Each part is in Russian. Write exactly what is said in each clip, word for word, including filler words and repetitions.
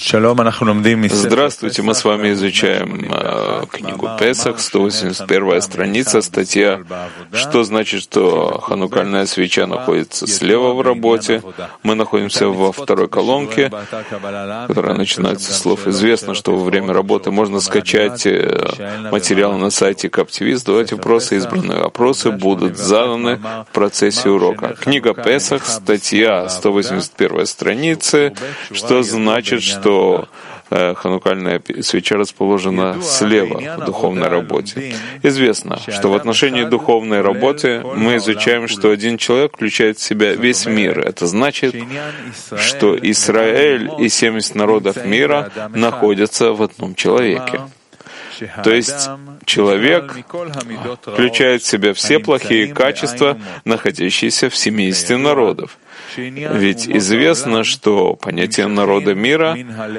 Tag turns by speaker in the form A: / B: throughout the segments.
A: Здравствуйте, мы с вами изучаем э, книгу Песах, сто восемьдесят первая страница, статья «Что значит, что ханукальная свеча находится слева в работе?» Мы находимся во второй колонке, которая начинается с слов «Известно, что во время работы можно скачать э, материал на сайте Каптивиз. Давайте вопросы, избранные вопросы будут заданы в процессе урока». Книга Песах, статья сто восемьдесят первая страница, что значит, что что ханукальная свеча расположена слева в духовной работе. Известно, что в отношении духовной работы мы изучаем, что один человек включает в себя весь мир. Это значит, что Израиль и семьдесят народов мира находятся в одном человеке. То есть человек включает в себя все плохие качества, находящиеся в семидесяти народов. Ведь известно, что понятие народа мира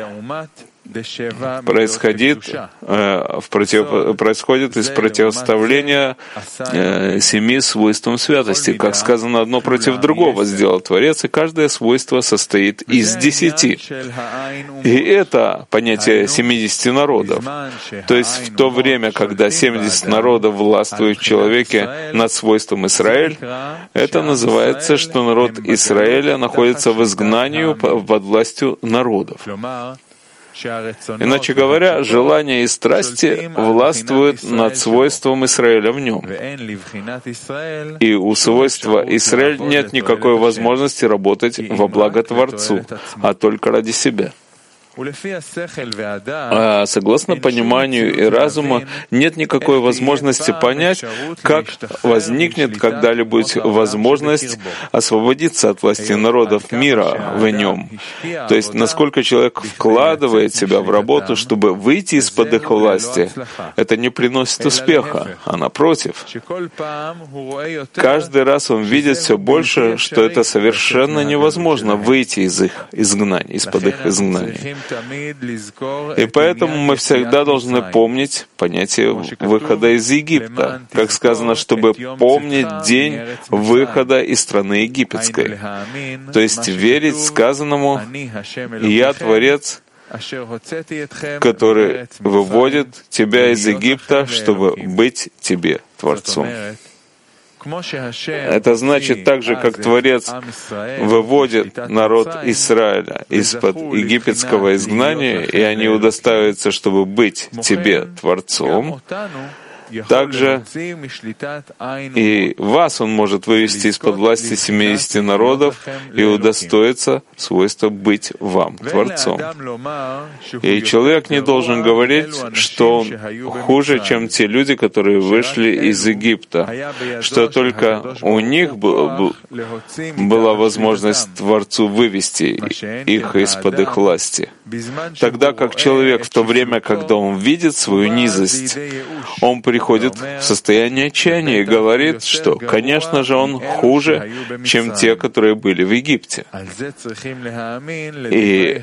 A: происходит, э, в против... происходит из противоставления э, семи свойствам святости. Как сказано, одно против другого сделал Творец, и каждое свойство состоит из десяти. И это понятие семидесяти народов. То есть в то время, когда семьдесят народов властвуют в человеке над свойством Израиль, это называется, что народ Израиля находится в изгнании под властью народов. Иначе говоря, желания и страсти властвуют над свойством Израиля в нем. И у свойства Израиль нет никакой возможности работать во благо Творцу, а только ради себя. А согласно пониманию и разума, нет никакой возможности понять, как возникнет когда-либо возможность освободиться от власти народов мира в нем. То есть, насколько человек вкладывает себя в работу, чтобы выйти из-под их власти, это не приносит успеха, а напротив. Каждый раз он видит все больше, что это совершенно невозможно выйти из их изгнания, из-под их изгнания. И поэтому мы всегда должны помнить понятие выхода из Египта, как сказано, чтобы помнить день выхода из страны египетской. То есть верить сказанному «Я Творец», который выводит тебя из Египта, чтобы быть тебе Творцом. Это значит так же, как Творец выводит народ Израиля из-под египетского изгнания, и они удостаиваются, чтобы быть тебе Творцом, также и вас Он может вывести из-под власти семидесяти народов и удостоиться свойства быть вам Творцом. И человек не должен говорить, что он хуже, чем те люди, которые вышли из Египта, что только у них была возможность Творцу вывести их из-под их власти. Тогда как человек в то время, когда он видит свою низость, он приходит в состояние отчаяния и говорит, что, конечно же, он хуже, чем те, которые были в Египте. И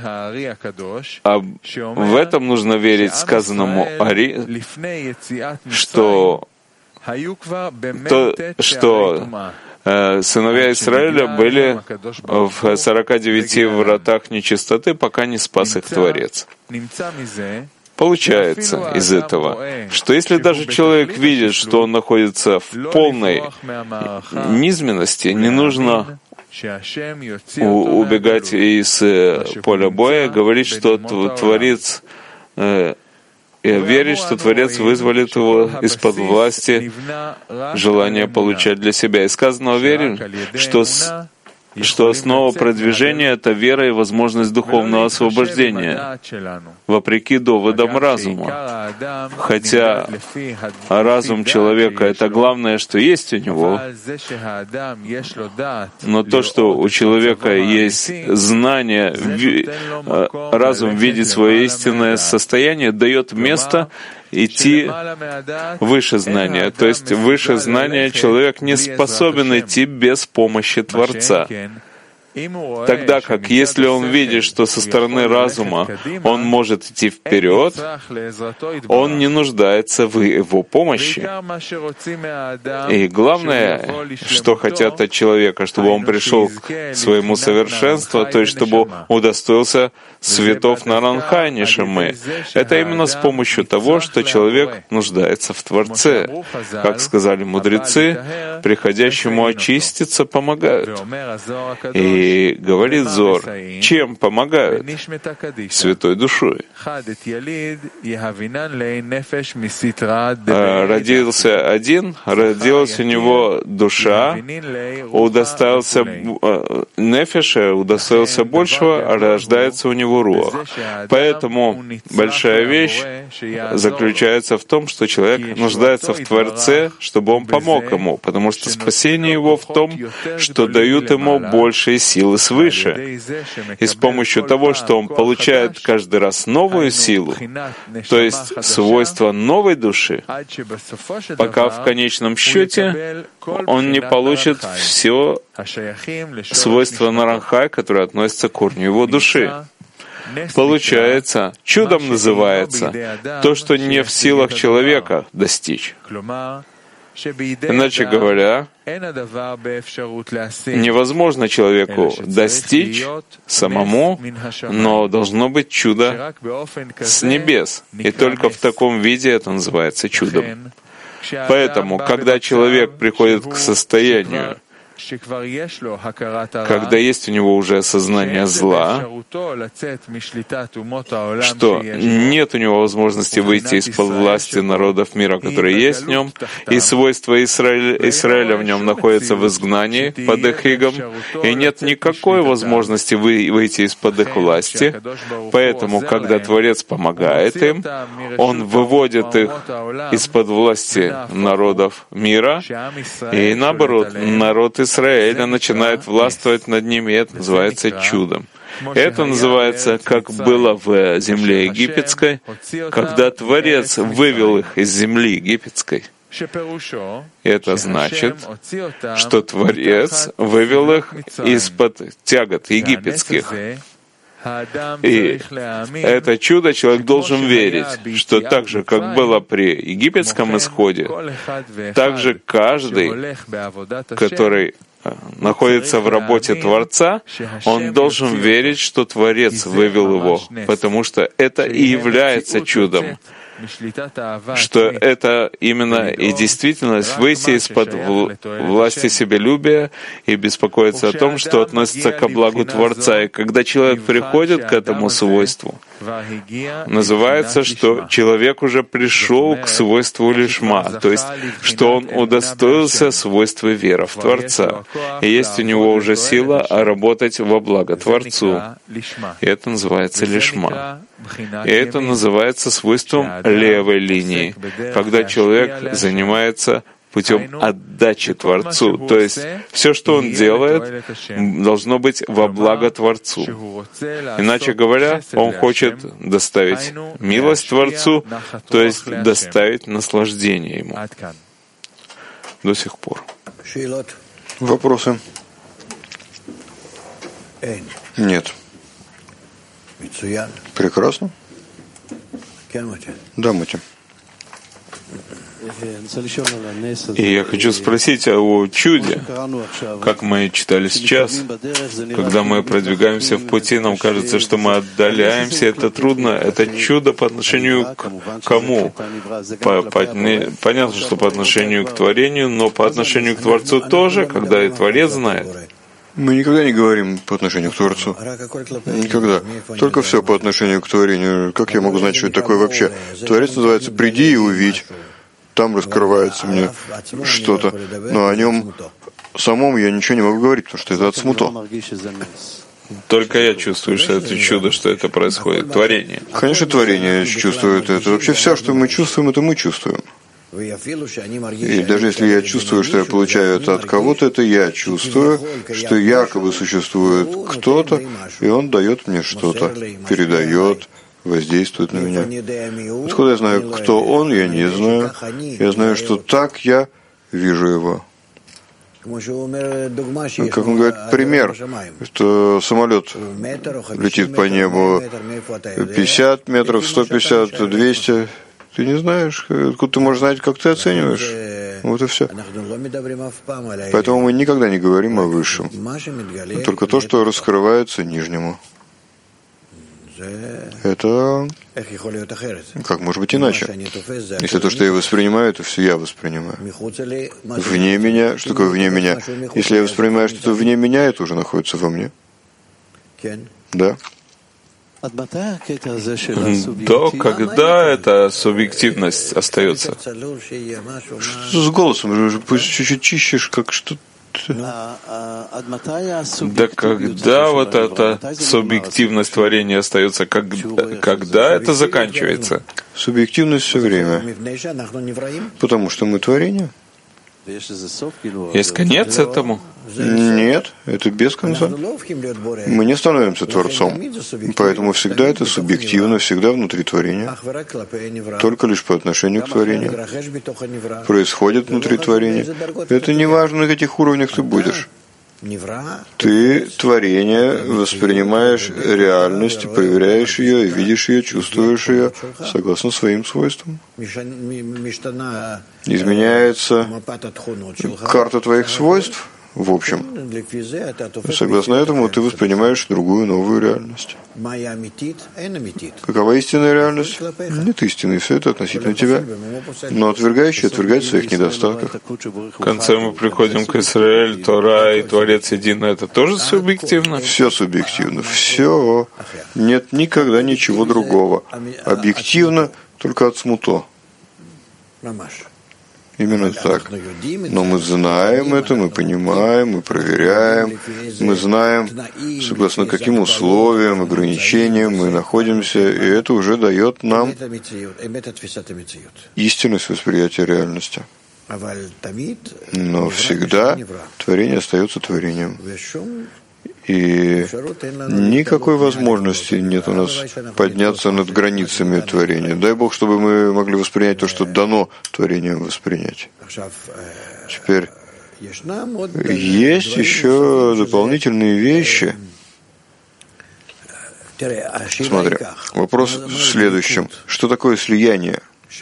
A: в этом нужно верить сказанному Ари, что, то, что э, сыновья Израиля были в сорока девяти вратах нечистоты, пока не спас их Творец. Получается из этого, что если даже человек видит, что он находится в полной низменности, не нужно убегать из поля боя, говорить, что Творец, э, верить, что Творец вызволит его из-под власти желания получать для себя. И сказано, уверен, что с что основа продвижения — это вера и возможность духовного освобождения, вопреки доводам разума. Хотя разум человека — это главное, что есть у него, но то, что у человека есть знание, разум видит свое истинное состояние, дает место идти выше знания. То есть выше знания человек не способен идти без помощи Творца. Тогда как, если он видит, что со стороны разума он может идти вперед, он не нуждается в его помощи. И главное, что хотят от человека, чтобы он пришел к своему совершенству, то есть чтобы удостоился светов Наранха Нишамы. Это именно с помощью того, что человек нуждается в Творце. Как сказали мудрецы, приходящему очиститься помогают. И говорит Зор, чем помогают? Святой душой. Родился один, родилась у него душа, удостоился нефеша, удостоился большего, а рождается у него руах. Поэтому большая вещь заключается в том, что человек нуждается в Творце, чтобы он помог ему, потому что спасение его в том, что дают ему большие силы свыше. И с помощью того, что он получает каждый раз новую силу, то есть свойства новой души, пока в конечном счете он не получит все свойства Наранха, которые относятся к корню его души. Получается, чудом называется то, что не в силах человека достичь. Иначе говоря, невозможно человеку достичь самому, но должно быть чудо с небес. И только в таком виде это называется чудом. Поэтому, когда человек приходит к состоянию, когда есть у него уже осознание зла, что нет у него возможности выйти из-под власти народов мира, которые есть в нем, и свойства Израиля, Израиля в нем находятся в изгнании под их игом, и нет никакой возможности выйти из-под их власти. Поэтому, когда Творец помогает им, Он выводит их из-под власти народов мира, и наоборот, народ Израиля начинает властвовать над ними, и это называется чудом. Это называется, как было в земле египетской, когда Творец вывел их из земли египетской. Это значит, что Творец вывел их из-под тягот египетских. И это чудо человек должен верить, что так же, как было при египетском исходе, так же каждый, который находится в работе Творца, он должен верить, что Творец вывел его, потому что это и является чудом, что это именно и действительность выйти из-под власти себялюбия и беспокоиться о том, что относится ко благу Творца. И когда человек приходит к этому свойству, называется, что человек уже пришел к свойству лишма, то есть, что он удостоился свойства веры в Творца. И есть у него уже сила работать во благо Творцу. И это называется лишма. И это называется свойством левой линии, когда человек занимается путем отдачи Творцу. То есть все, что он делает, должно быть во благо Творцу. Иначе говоря, он хочет доставить милость Творцу, то есть доставить наслаждение Ему. До сих пор.
B: Вопросы? Нет. Прекрасно. Да, Мати.
A: И я хочу спросить о чуде, как мы читали сейчас. Когда мы продвигаемся в пути, нам кажется, что мы отдаляемся, это трудно. Это чудо по отношению к кому? По, по, не, понятно, что по отношению к творению, но по отношению к Творцу тоже, когда и Творец знает.
B: Мы никогда не говорим по отношению к Творцу. Никогда. Только все по отношению к творению. Как я могу знать, что это такое вообще? Творец называется «приди и увидь». Там раскрывается мне что-то. Но о нем самом я ничего не могу говорить, потому что это от смуто.
A: Только я чувствую, что это чудо, что это происходит. Творение.
B: Конечно, творение чувствует это. Вообще все, что мы чувствуем, это мы чувствуем. И даже если я чувствую, что я получаю это от кого-то, это я чувствую, что якобы существует кто-то, и он дает мне что-то, передает, воздействует на меня. Откуда я знаю, кто он, я не знаю. Я знаю, что так я вижу его. Как он говорит, пример, что самолет летит по небу пятьдесят метров, сто пятьдесят, двести. Ты не знаешь, откуда ты можешь знать, как ты оцениваешь. Вот и все. Поэтому мы никогда не говорим о высшем. Только то, что раскрывается нижнему. Это как может быть иначе? Если то, что я воспринимаю, это все я воспринимаю. Вне меня, что такое вне меня? Если я воспринимаю что-то вне меня, это уже находится во мне. Да?
A: До когда эта субъективность остается?
B: Что с голосом? Пусть чуть-чуть чищешь, как что-то.
A: Да когда вот эта субъективность творения остается, как, когда это заканчивается?
B: Субъективность все время. Потому что мы творение.
A: Есть конец этому?
B: Нет, это без конца. Мы не становимся Творцом. Поэтому всегда это субъективно, всегда внутри творения. Только лишь по отношению к творению. Происходит внутри творения. Это не важно, на каких уровнях ты будешь. Ты творение воспринимаешь реальность, проверяешь ее, видишь ее, чувствуешь ее согласно своим свойствам. Изменяется карта твоих свойств, в общем. Согласно этому ты воспринимаешь другую, новую реальность. Какова истинная реальность? Нет истины, все это относительно тебя. Но отвергающий отвергает в своих недостатках.
A: В конце мы приходим к Израиль, Тора и Творец един. Это тоже субъективно?
B: Все субъективно. Все. Нет никогда ничего другого. Объективно только от смуто. Именно так. Но мы знаем это, мы понимаем, мы проверяем, мы знаем, согласно каким условиям, ограничениям мы находимся, и это уже дает нам истинность восприятия реальности. Но всегда творение остается творением. И никакой возможности нет у нас подняться над границами творения. Дай Бог, чтобы мы могли воспринять то, что дано творением воспринять. Теперь есть еще дополнительные вещи. Смотри, вопрос в следующем. Что такое слияние?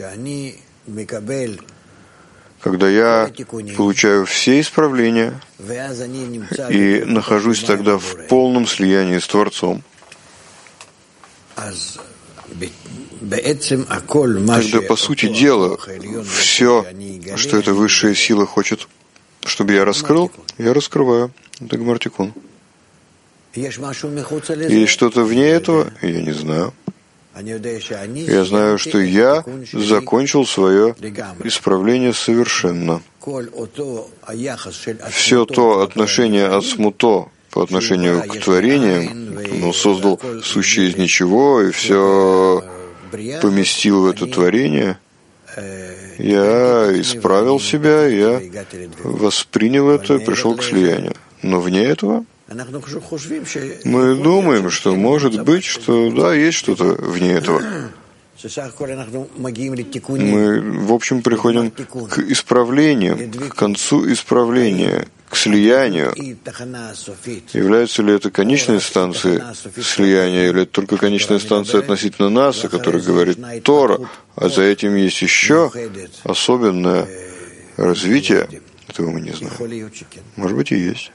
B: Когда я получаю все исправления и нахожусь тогда в полном слиянии с Творцом, тогда, по сути дела, все, что эта высшая сила хочет, чтобы я раскрыл, я раскрываю. Это Гмар-Тикун. Есть что-то вне этого? Я не знаю. Я знаю, что я закончил свое исправление совершенно. Все то отношение от смуто по отношению к творениям, но создал сущее из ничего и все поместил в это творение, я исправил себя, я воспринял это и пришел к слиянию. Но вне этого мы думаем, что может быть, что да, есть что-то вне этого. Мы, в общем, приходим к исправлениям, к концу исправления, к слиянию. Является ли это конечной станцией слияния, или это только конечная станция относительно нас, о которой говорит Тора, а за этим есть еще особенное развитие? Этого мы не знаем. Может быть, и есть.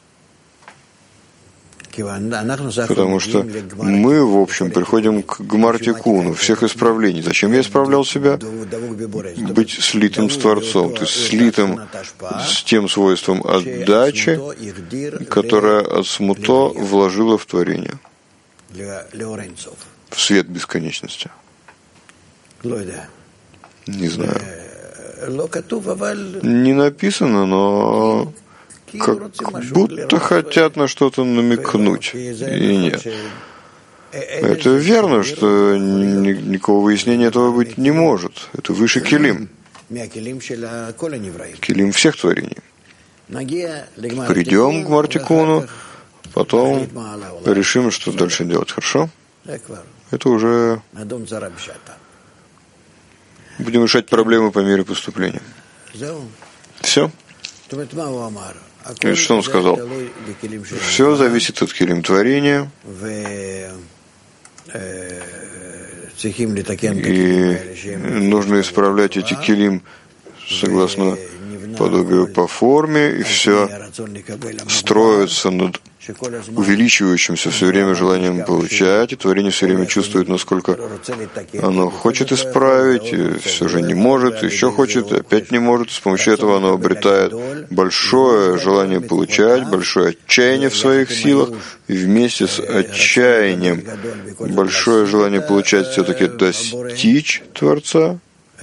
B: Потому что мы, в общем, приходим к Гмар-Тикуну, всех исправлений. Зачем я исправлял себя? Быть слитым с Творцом, то есть слитым с тем свойством отдачи, которое от смуто вложило в творение, в свет бесконечности. Не знаю. Не написано, но как будто хотят на что-то намекнуть. И нет. Это верно, что никакого выяснения этого быть не может. Это выше килим. Килим всех творений. Придем к Гмар-Тикуну, потом решим, что дальше делать. Хорошо? Это уже будем решать проблемы по мере поступления. Все? И что он сказал? Все зависит от килим творения. И нужно исправлять эти килим согласно подобию по форме, и все строится над увеличивающимся все время желанием получать, и творение все время чувствует, насколько оно хочет исправить, и все же не может, еще хочет, и опять не может. С помощью этого оно обретает большое желание получать, большое отчаяние в своих силах, и вместе с отчаянием большое желание получать все-таки достичь Творца.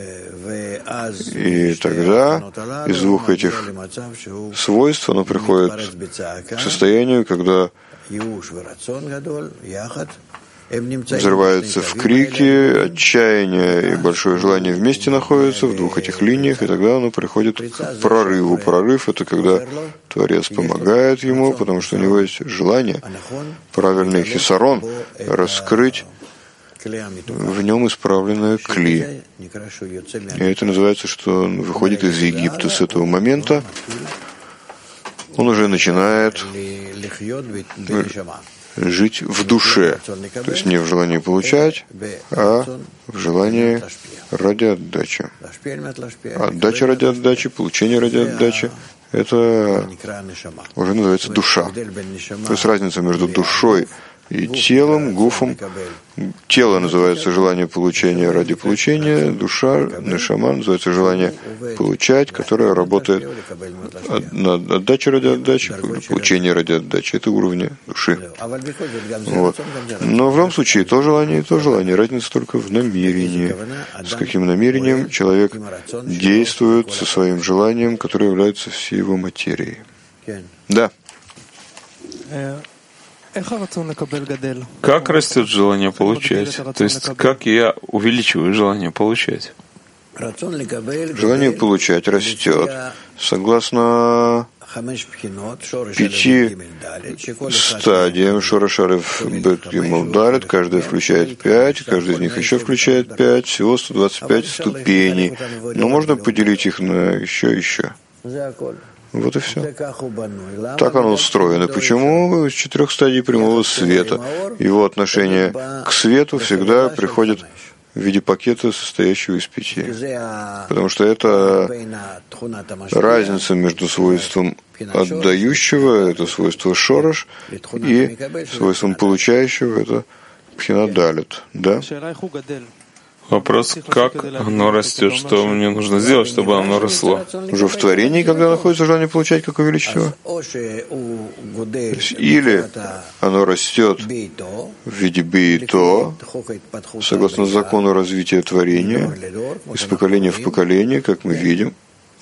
B: И тогда из двух этих свойств оно приходит к состоянию, когда взрывается в крике, отчаяние и большое желание вместе находятся в двух этих линиях, и тогда оно приходит к прорыву. Прорыв — это когда Творец помогает ему, потому что у него есть желание, правильный хисарон, раскрыть в нем исправленное кли. И это называется, что он выходит из Египта. С этого момента он уже начинает жить в душе, то есть не в желании получать, а в желании ради отдачи. Отдача ради отдачи, получение ради отдачи — это уже называется душа. То есть разница между душой и телом, гуфом. Тело называется желание получения ради получения, душа, нешама, называется желание получать, которое работает на отдаче ради отдачи, получение ради отдачи. Это уровни души. Вот. Но в любом случае, то желание и то желание. Разница только в намерении. С каким намерением человек действует со своим желанием, которое является всей его материей. Да.
A: Как растет желание получать? То есть, как я увеличиваю желание получать?
B: Желание получать растет согласно пяти стадиям Шорашарев Бет Гимел Далет. Каждая включает пять, каждый из них еще включает пять, всего сто двадцать пять ступеней. Но можно поделить их на еще и еще. Вот и все. Так оно устроено. Почему с четырех стадий прямого света? Его отношение к свету всегда приходит в виде пакета, состоящего из пяти. Потому что это разница между свойством отдающего, это свойство шорош, и свойством получающего, это пхина далет. Да?
A: Вопрос, как оно растет, что мне нужно сделать, чтобы оно росло?
B: Уже в творении, когда находится желание получать, как увеличить его? Или оно растет в виде бейто, согласно закону развития творения, из поколения в поколение, как мы видим,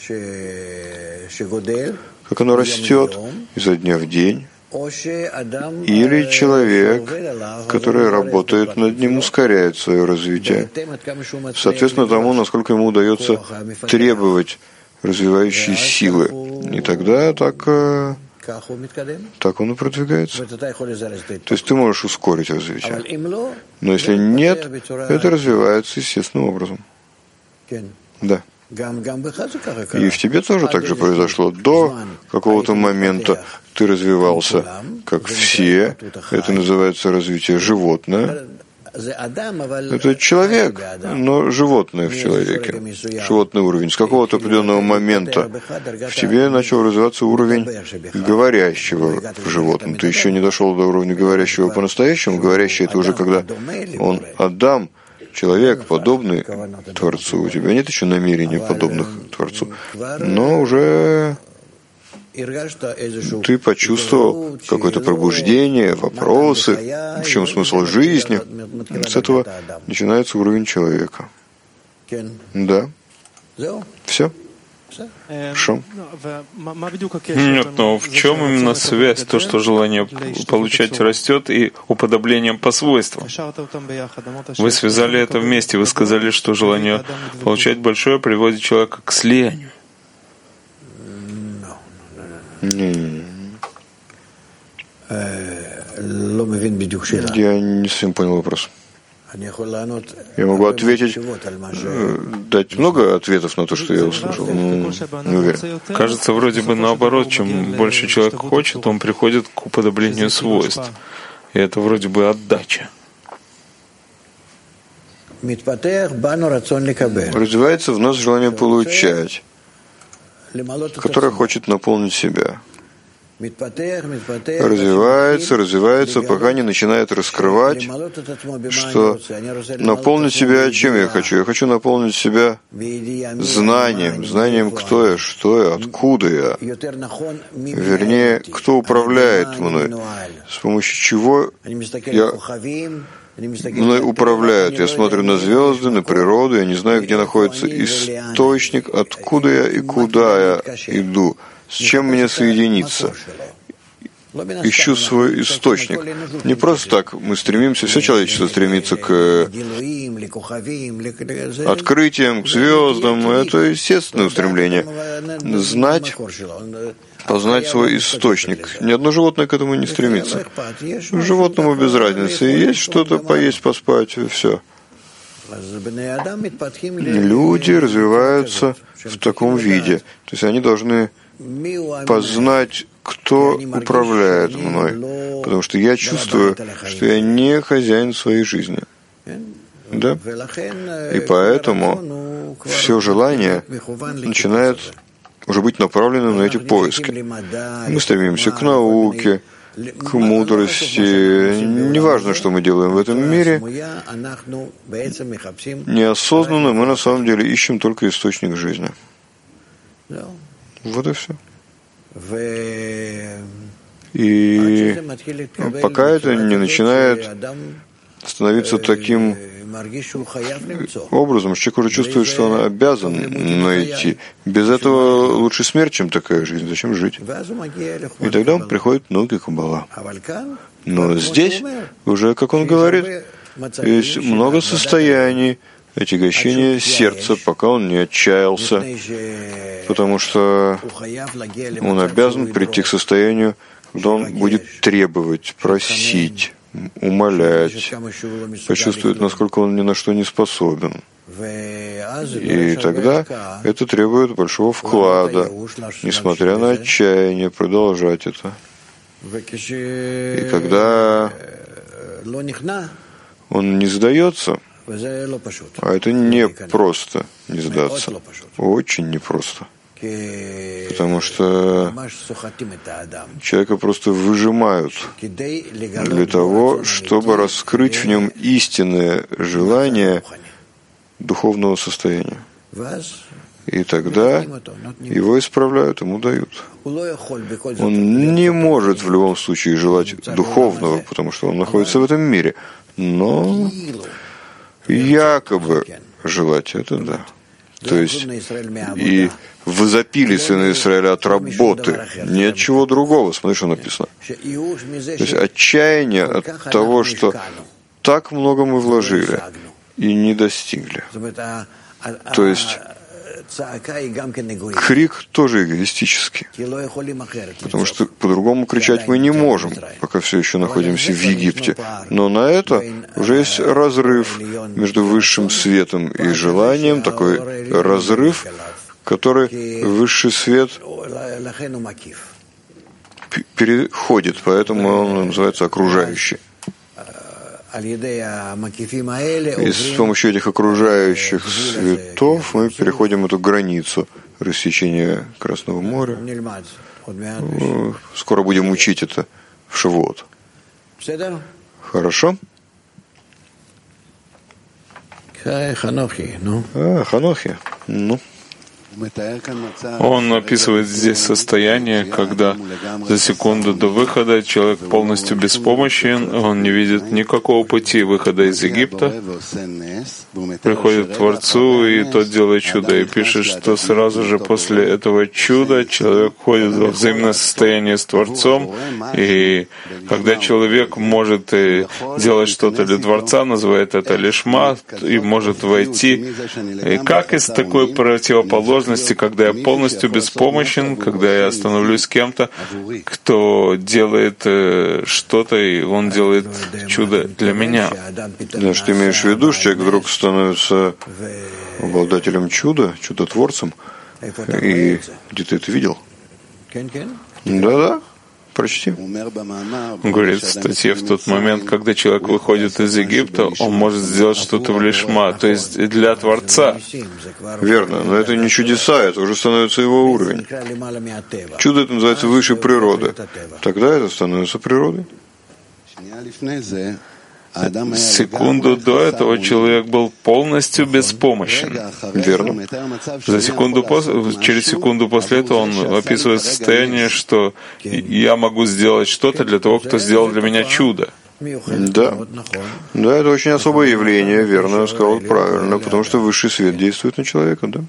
B: как оно растет изо дня в день. Или человек, который работает над ним, ускоряет свое развитие, соответственно тому, насколько ему удается требовать развивающей силы. И тогда так, так он и продвигается. То есть ты можешь ускорить развитие. Но если нет, это развивается естественным образом. Да. И в тебе тоже так же произошло. До какого-то момента ты развивался, как все. Это называется развитие животное. Это человек, но животное в человеке. Животный уровень. С какого-то определенного момента в тебе начал развиваться уровень говорящего в животном. Ты еще не дошел до уровня говорящего по-настоящему. Говорящий — это уже когда он Адам, человек, подобный Творцу. У тебя нет еще намерений подобных Творцу. Но уже ты почувствовал какое-то пробуждение, вопросы, в чем смысл жизни. С этого начинается уровень человека. Да. Все. Хорошо.
A: Нет, но в чем именно связь, то, что желание получать растет, и уподоблением по свойствам? Вы связали это вместе, вы сказали, что желание получать большое приводит человека к слиянию.
B: Не. Я не совсем понял вопрос. Я могу ответить, дать много ответов на то, что я услышал. Ну, не уверен.
A: Кажется, вроде бы наоборот, чем больше человек хочет, он приходит к уподоблению свойств. И это вроде бы отдача.
B: Развивается в нас желание получать, которое хочет наполнить себя. Развивается, развивается, пока не начинает раскрывать, что наполнить себя чем я хочу? Я хочу наполнить себя знанием, знанием, кто я, что я, откуда я. Вернее, кто управляет мной, с помощью чего я... мной управляют. Я смотрю на звезды, на природу, я не знаю, где находится источник, откуда я и куда я иду, с чем мне соединиться. Ищу свой источник. Не просто так мы стремимся, все человечество стремится к открытиям, к звездам. Это естественное устремление. Знать, познать свой источник. Ни одно животное к этому не стремится. Животному без разницы. Есть что-то поесть, поспать, и все. Люди развиваются в таком виде. То есть они должны познать, кто управляет мной. Потому что я чувствую, что я не хозяин своей жизни. Да? И поэтому все желание начинает уже быть направленным на эти поиски. Мы стремимся к науке, к мудрости. Неважно, что мы делаем в этом мире, неосознанно мы на самом деле ищем только источник жизни. Вот и все. И пока это не начинает становиться таким образом, что человек уже чувствует, что он обязан найти. Без этого лучше смерть, чем такая жизнь. Зачем жить? И тогда он приходит к науке Каббала. Но здесь уже, как он говорит, есть много состояний отягощения сердца, пока он не отчаялся, потому что он обязан прийти к состоянию, когда он будет требовать, просить, умолять, почувствует, насколько он ни на что не способен. И тогда это требует большого вклада, несмотря на отчаяние, продолжать это. И когда он не сдается, а это не просто не сдаться, очень непросто. Потому что человека просто выжимают для того, чтобы раскрыть в нем истинное желание духовного состояния. И тогда его исправляют, ему дают. Он не может в любом случае желать духовного, потому что он находится в этом мире. Но якобы желать это да. То есть и возопили сыны Израиля от работы, ни от чего другого. Смотри, что написано. То есть отчаяние от того, что так много мы вложили и не достигли. То есть крик тоже эгоистический, потому что по-другому кричать мы не можем, пока все еще находимся в Египте. Но на это уже есть разрыв между высшим светом и желанием, такой разрыв, который высший свет переходит, поэтому он называется окружающий. И с помощью этих окружающих светов мы переходим эту границу рассечения Красного моря. Скоро будем учить это в Шавуот. Хорошо? А, Ханохи. Ну.
A: Он описывает здесь состояние, когда за секунду до выхода человек полностью беспомощен, он не видит никакого пути выхода из Египта, приходит к Творцу, и тот делает чудо, и пишет, что сразу же после этого чуда человек входит во взаимное состояние с Творцом, и когда человек может делать что-то для Творца, называет это лишма, и может войти. И как из такой противоположности возможности, когда я полностью беспомощен, когда я становлюсь кем-то, кто делает э, что-то, и он делает чудо для меня.
B: Да, что ты имеешь в виду, что человек вдруг становится обладателем чуда, чудотворцем, и где ты это видел? Да-да. Прочти.
A: Он говорит в статье, в тот момент, когда человек выходит из Египта, он может сделать что-то в лишма, то есть для Творца.
B: Верно, но это не чудеса, это уже становится его уровень. Чудо это называется выше природы. Тогда это становится природой.
A: Секунду до этого человек был полностью беспомощен.
B: Верно.
A: За секунду после, через секунду после этого он описывает состояние, что я могу сделать что-то для того, кто сделал для меня чудо.
B: Да. Да, это очень особое явление, верно, я сказал правильно, потому что высший свет действует на человека, да.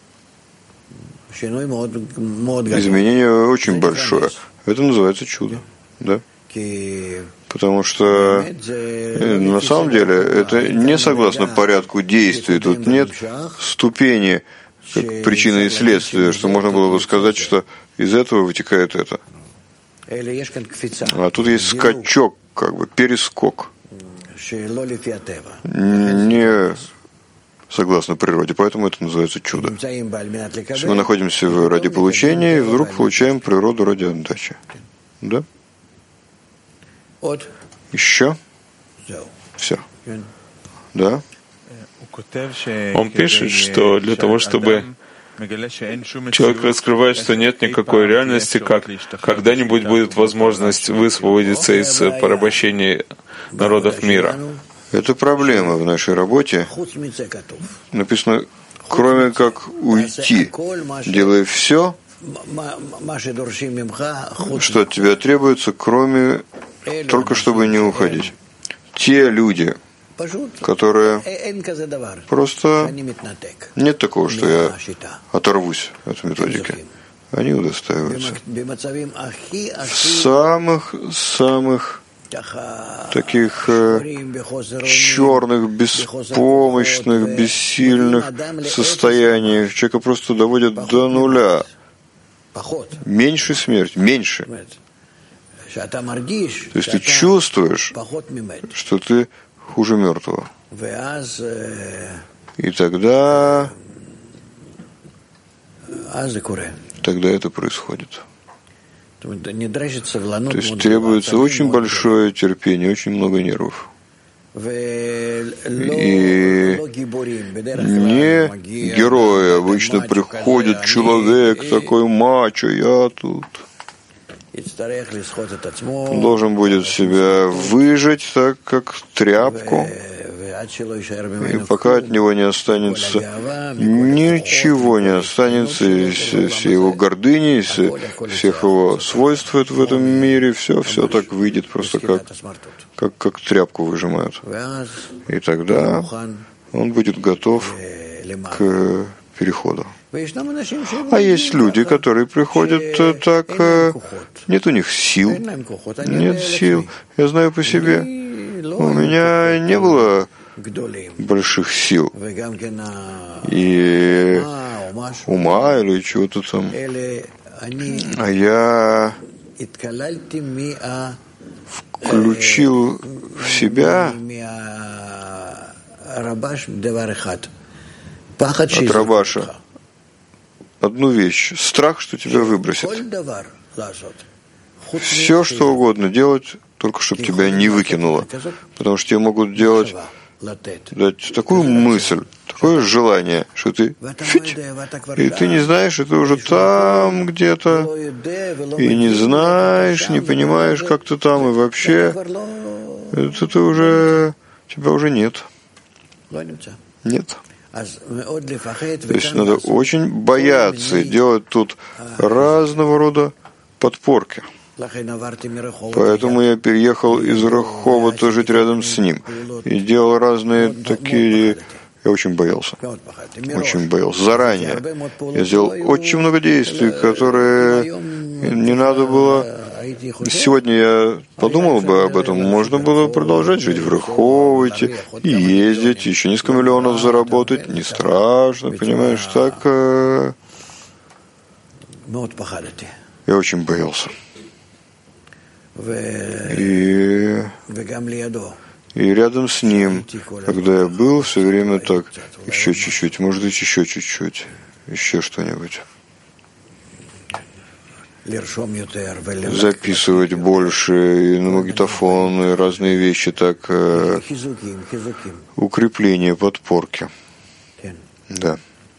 B: Изменение очень большое. Это называется чудо, да. Потому что на самом деле это не согласно порядку действий. Тут нет ступени как причины и следствия, что можно было бы сказать, что из этого вытекает это. А тут есть скачок, как бы перескок. Не согласно природе, поэтому это называется чудо. Мы находимся ради получения и вдруг получаем природу ради отдачи. Да? Еще? Все. Да?
A: Он пишет, что для того, чтобы человек раскрывает, что нет никакой реальности, как когда-нибудь будет возможность высвободиться из порабощения народов мира.
B: Это проблема в нашей работе. Написано, кроме как уйти, делай все, что от тебя требуется, кроме только чтобы не уходить. Те люди, которые просто нет такого, что я оторвусь от методики. Они удостаиваются. В самых-самых таких черных, беспомощных, бессильных состояниях человека просто доводят до нуля. Меньше смерть, меньше. То есть ты чувствуешь, что ты хуже мертвого. И тогда, тогда это происходит. То есть требуется очень большое терпение, очень много нервов. И не герои. Обычно приходит человек такой мачо, я тут. Он должен будет себя выжать так, как тряпку, и пока от него не останется ничего, не останется из всей его гордыни, из всех его свойств в этом мире, все, все так выйдет просто как, как, как тряпку выжимают. И тогда он будет готов к переходу. А есть люди, которые приходят так, нет у них сил, нет сил. Я знаю по себе, у меня не было больших сил и ума или чего-то там. А я включил в себя от Рабаша одну вещь — страх, что тебя выбросит. Все, что угодно делать, только чтобы тебя не выкинуло. Потому что тебе могут делать, дать такую мысль, такое желание, что ты фить, и ты не знаешь, и ты уже там где-то, и не знаешь, не понимаешь, как ты там, и вообще это ты уже, тебя уже нет. Нет. То есть надо очень бояться и делать тут разного рода подпорки. Поэтому я переехал из Раховата жить рядом с ним и делал разные такие. Я очень боялся. Очень боялся. Заранее. Я сделал очень много действий, которые не надо было. Сегодня я подумал бы об этом. Можно было продолжать жить в Раховате и ездить, еще несколько миллионов заработать. Не страшно, понимаешь, так. Я очень боялся. И, и рядом с ним, когда я был, все время так, еще чуть-чуть, может быть, еще чуть-чуть, еще что-нибудь. Записывать больше, и на магнитофон, и разные вещи, так, э, укрепление, подпорки. Да.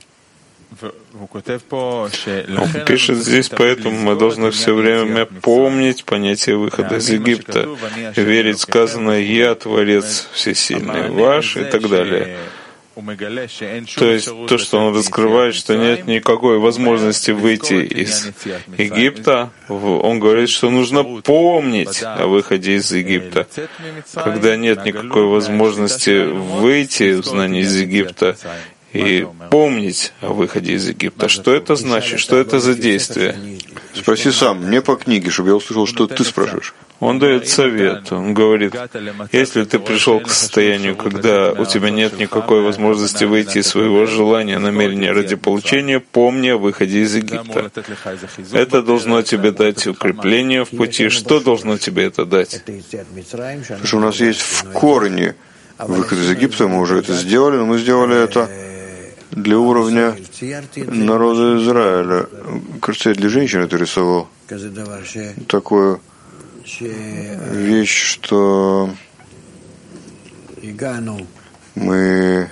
A: Он пишет здесь, поэтому мы должны все время помнить понятие выхода из Египта, верить сказанное «Я Творец Всесильный ваш» и так далее. То есть то, что он раскрывает, что нет никакой возможности выйти из Египта, он говорит, что нужно помнить о выходе из Египта. Когда нет никакой возможности выйти в знание из Египта и помнить о выходе из Египта, что это значит, что это за действие?
B: Спроси сам, мне по книге, чтобы я услышал, что ты спрашиваешь.
A: Он дает совет, он говорит, если ты пришел к состоянию, когда у тебя нет никакой возможности выйти из своего желания, намерения ради получения, помни о выходе из Египта. Это должно тебе дать укрепление в пути. Что должно тебе это дать?
B: Потому что у нас есть в корне выход из Египта, мы уже это сделали, но мы сделали это для уровня народа Израиля. Кажется, я для женщин это рисовал. Такую вещь, что мы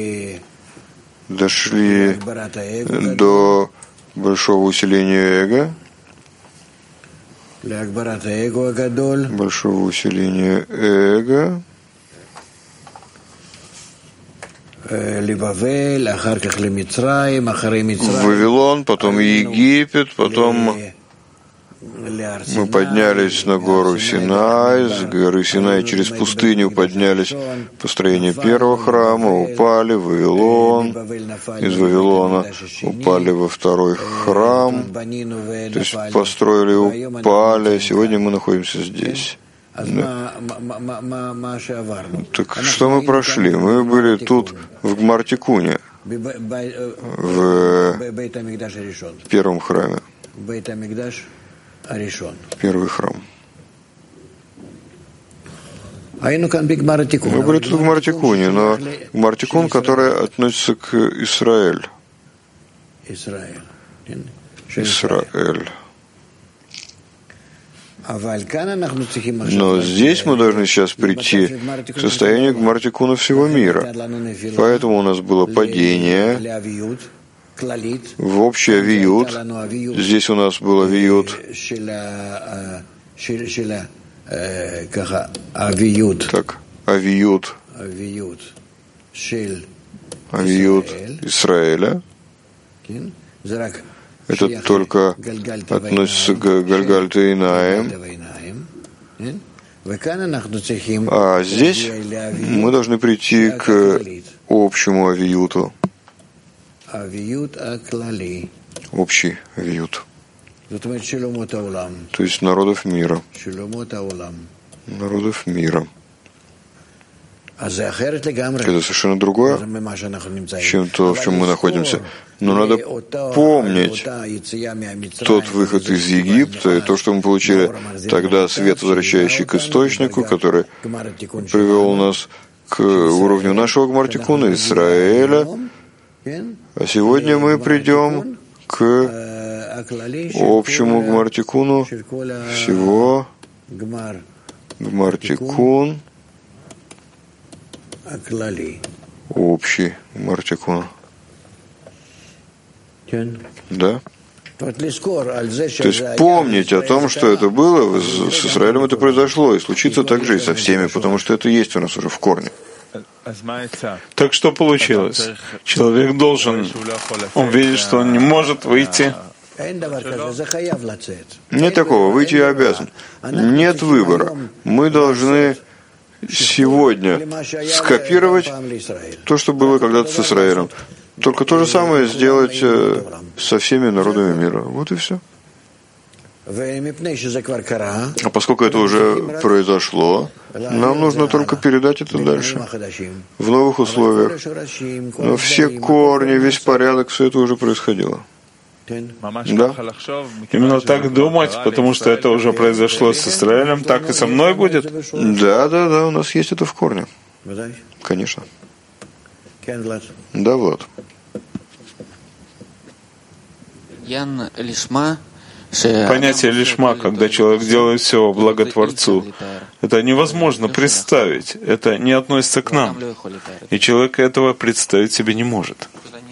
B: дошли до большого усиления эго, большого усиления эго, Вавилон, потом Египет, потом мы поднялись на гору Синай, с горы Синай через пустыню поднялись построение первого храма, упали в Вавилон, из Вавилона упали во второй храм, то есть построили, упали, сегодня мы находимся здесь. Да. Так что мы прошли? Мы были тут в Гмартикуне, в первом храме. Первый храм. Мы были тут в Гмартикуне, но Гмартикун, который относится к Израиль. Израиль. Но здесь мы должны сейчас прийти к состоянию Гмартикуна всего мира. Поэтому у нас было падение в общий авиют. Здесь у нас был авиют. Так, авиют. Авиют Израиля. Это только относится к Гальгальте Инаим. А здесь мы должны прийти к общему авиюту. Общий авиют. То есть народов мира. Народов мира. Это совершенно другое, чем то, в чем мы находимся. Но надо помнить тот выход из Египта и то, что мы получили тогда, свет, возвращающий к источнику, который привел нас к уровню нашего Гмартикуна, Израиля. А сегодня мы придем к общему Гмартикуну всего Гмартикун, общий Гмартикун. Да? То есть помнить о том, что это было, с Израилем это произошло, и случится так же и со всеми, потому что это есть у нас уже в корне.
A: Так что получилось? Человек должен, он видит, что он не может выйти.
B: Нет такого, выйти я обязан. Нет выбора. Мы должны сегодня скопировать то, что было когда-то с Израилем. Только то же самое сделать со всеми народами мира. Вот и все. А поскольку это уже произошло, нам нужно только передать это дальше, в новых условиях. Но все корни, весь порядок, все это уже происходило. Да.
A: Именно так думать, потому что это уже произошло с Израилем, так и со мной будет?
B: Да, да, да, у нас есть это в корне. Конечно. Да, Влад.
A: Понятие лишма, когда человек делает все во благо Творцу, это невозможно представить, это не относится к нам, и человек этого представить себе не может.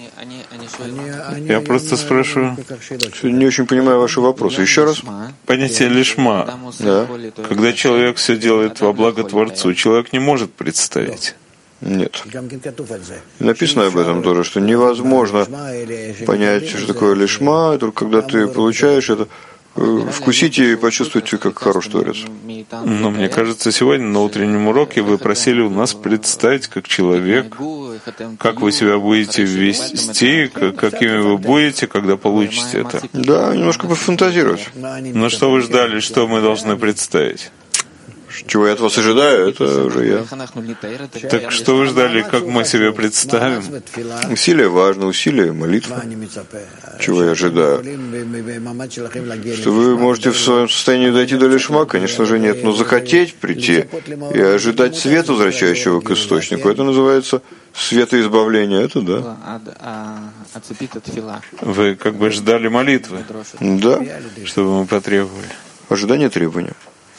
A: Я просто спрашиваю.
B: Не очень понимаю ваши вопросы. Еще раз.
A: Понятие лишма,
B: да.
A: Когда человек все делает во благо Творцу, человек не может представить.
B: Нет. Написано об этом тоже, что невозможно понять, что такое лишма, только когда ты получаешь это, вкусите и почувствуйте, как хорош Творец.
A: Но мне кажется, сегодня на утреннем уроке вы просили у нас представить, как человек, как вы себя будете вести, какими вы будете, когда получите это.
B: Да, немножко пофантазировать.
A: Но что вы ждали, что мы должны представить?
B: Чего я от вас ожидаю, это уже я.
A: Так что вы ждали, как мы себе представим?
B: Усилие важно, усилие, молитва. Чего я ожидаю? Что вы можете в своем состоянии дойти до лишма? Конечно же нет. Но захотеть прийти и ожидать света, возвращающего к источнику, это называется светоизбавление. Это да.
A: Вы как бы ждали молитвы?
B: Да.
A: Чтобы мы потребовали.
B: Ожидание требования.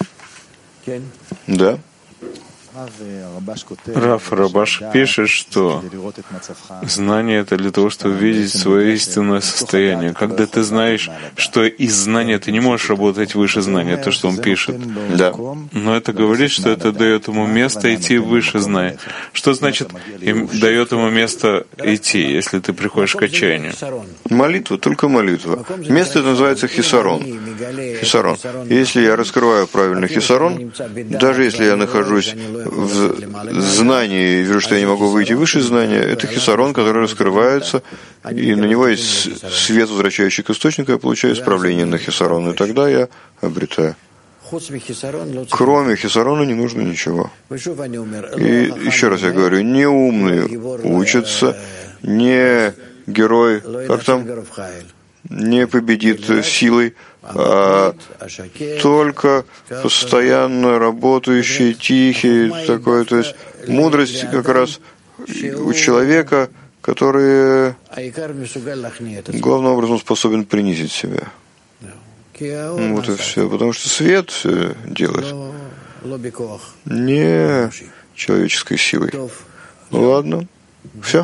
B: Да.
A: Рав Рабаш пишет, что знание — это для того, чтобы видеть свое истинное состояние. Когда ты знаешь, что из знания ты не можешь работать выше знания, то, что он пишет.
B: Да.
A: Но это говорит, что это дает ему место идти выше знания. Что значит им дает ему место идти, если ты приходишь к отчаянию?
B: Молитва, только молитва. Место это называется хисарон. Хисарон. Если я раскрываю правильно хисарон, даже если я нахожусь в знании и вижу, что я не могу выйти выше знания, это хисарон, который раскрывается, и на него есть свет, возвращающий к источнику, я получаю исправление на хисарон, и тогда я обретаю. Кроме хисарона не нужно ничего. И еще раз я говорю, не умные учатся, не герой, как там, не победит силой, а только постоянно работающий, тихий такой. То есть мудрость как раз у человека, который главным образом способен принизить себя. Вот и все. Потому что свет все делает не человеческой силой. Ладно. Все.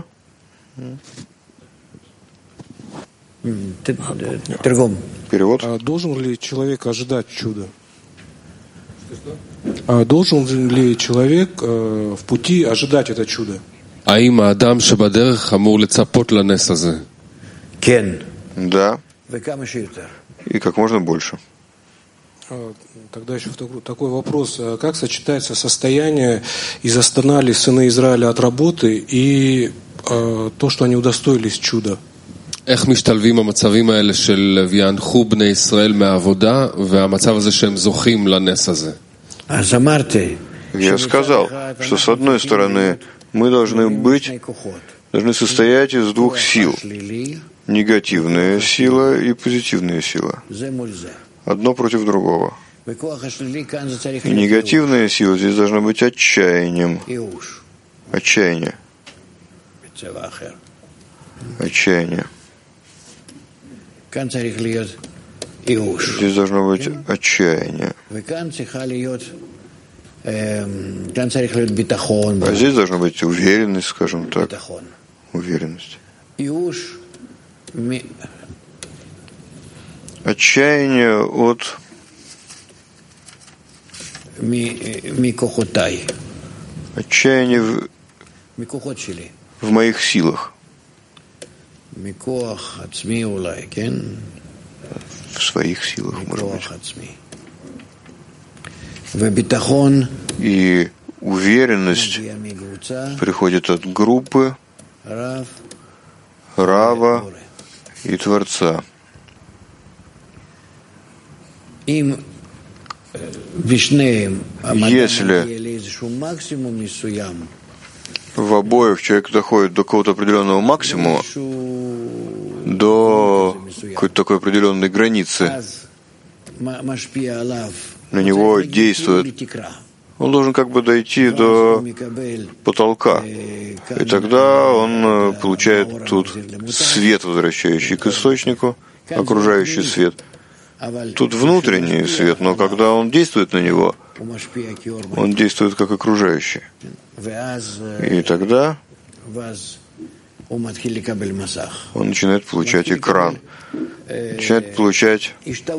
B: Перевод.
C: А должен ли человек ожидать чуда? А должен ли человек э, в пути ожидать это чудо?
B: Да. И как можно больше.
C: Тогда еще такой вопрос. Как сочетается состояние изостанали сыны Израиля от работы и э, то, что они удостоились чуда?
D: איך משתלבים המצבים האלה של ויענחו בני ישראל מהעבודה והמצב הזה שהם זוכים לנס הזה?
B: Я сказал, что с одной стороны мы должны быть, должны состоять из двух сил. Негативная сила и позитивная сила. Одно против другого. И негативная сила здесь должна быть отчаянием. Отчаяние. Отчаяние. Здесь должно быть отчаяние. А здесь должна быть уверенность, скажем так. Уверенность. Отчаяние от отчаяние в, в моих силах. В своих силах, может быть. И уверенность приходит от группы, Рава и Творца. Если в обоих человек доходит до какого-то определенного максимума, до какой-то такой определенной границы, на него действует, он должен как бы дойти до потолка. И тогда он получает тут свет, возвращающий к источнику, окружающий свет. Тут внутренний свет, но когда он действует на него, он действует как окружающий. И тогда он начинает получать экран, начинает получать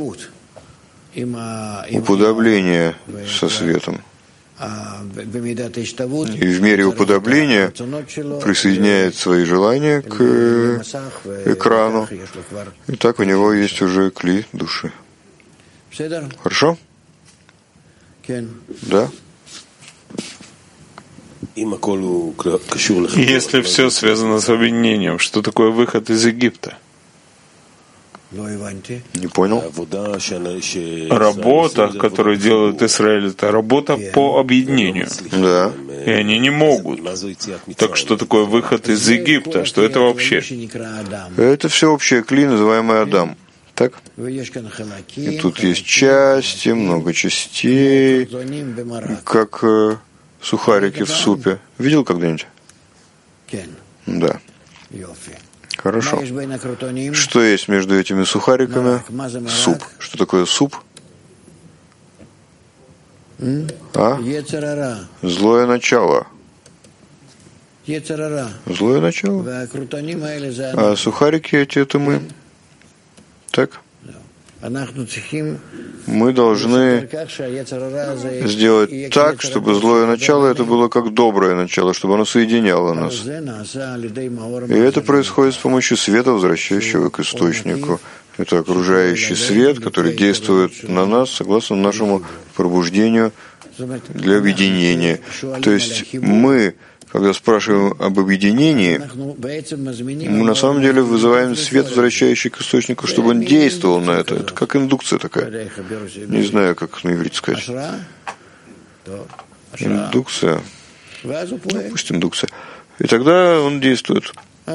B: уподобление со светом. И в мере уподобления присоединяет свои желания к экрану. И так у него есть уже кли души. Хорошо? Да?
A: Если все связано с объединением, что такое выход из Египта?
B: Не понял.
A: Работа, которую делает Израиль, это работа по объединению.
B: Да.
A: И они не могут. Так что такое выход из Египта? Что это вообще?
B: Это всеобщее кли, называемый Адам. Так? И тут есть части, много частей, как э, сухарики в супе. Видел когда-нибудь? Да. Хорошо. Что есть между этими сухариками? Суп. Что такое суп? А? Злое начало. Злое начало. А сухарики эти — это мы. Так? Мы должны сделать так, чтобы злое начало это было как доброе начало, чтобы оно соединяло нас. И это происходит с помощью света, возвращающего к источнику. Это окружающий свет, который действует на нас согласно нашему пробуждению для объединения. То есть мы, когда спрашиваем об объединении, мы на самом деле вызываем свет, возвращающий к источнику, чтобы он действовал на это. Это как индукция такая. Не знаю, как на иврите сказать. Индукция. Ну, пусть индукция. И тогда он действует. И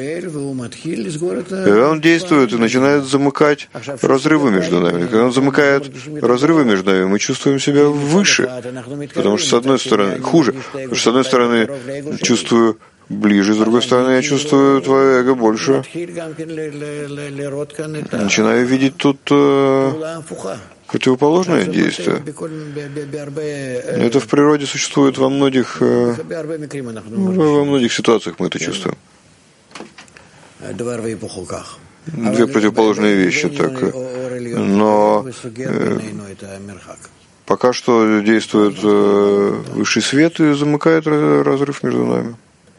B: он действует и начинает замыкать разрывы между нами. Когда он замыкает разрывы между нами, мы чувствуем себя выше. Потому что с одной стороны, хуже. Потому что с одной стороны чувствую ближе, с другой стороны я чувствую твое эго больше. Начинаю видеть тут э, противоположное действие. Это в природе существует во многих, э, во многих ситуациях мы это чувствуем. Две противоположные вещи, так. Но э, пока что действует э, высший свет и замыкает разрыв между нами.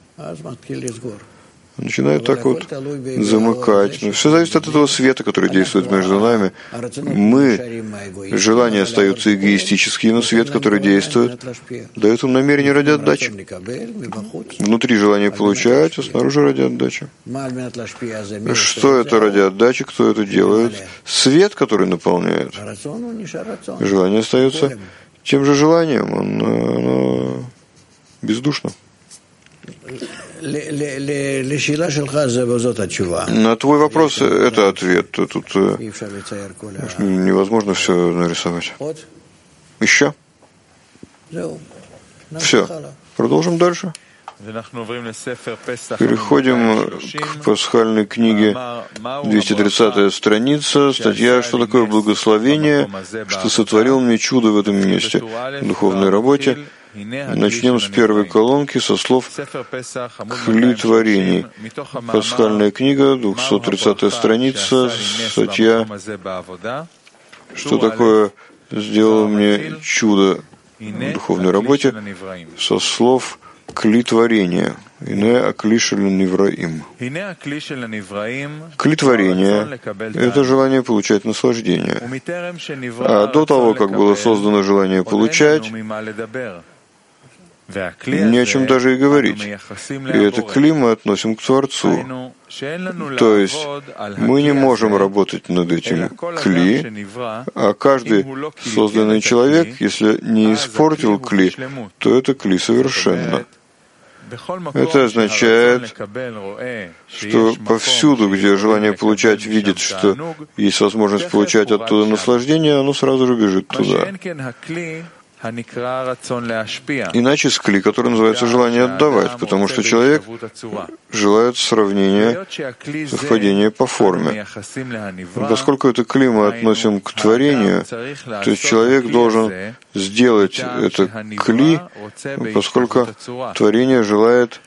B: Начинает так вот замыкать. Но все зависит от этого света, который действует между нами. Мы, желания остаются эгоистические, но свет, который действует, дает им намерение ради отдачи. Внутри желание получать, а снаружи ради отдачи. Что это ради отдачи? Кто это делает? Свет, который наполняет. Желание остается тем же желанием. Он, оно бездушно. На твой вопрос это ответ. Тут невозможно все нарисовать. Еще? Все. Продолжим дальше. Переходим к пасхальной книге, двести тридцатая страница, статья «Что такое благословение, что сотворил мне чудо в этом месте?» в духовной работе. Начнем с первой колонки со слов «Кли творений». Пасхальная книга, двухсот тридцатая страница, статья «Что такое сделал мне чудо в духовной работе?» со слов «Кли творения». «Ине акли шель невраим». Кли творения — это желание получать наслаждение. А до того, как было создано желание получать, не о чем даже и говорить. И это кли мы относим к Творцу. То есть мы не можем работать над этим кли, а каждый созданный человек, если не испортил кли, то это кли совершенно. Это означает, что повсюду, где желание получать видит, что есть возможность получать оттуда наслаждение, оно сразу же бежит туда. Иначе с кли, который называется желание отдавать, потому что человек желает сравнения, совпадения по форме. Поскольку это кли мы относим к творению, то есть человек должен сделать это кли, поскольку творение желает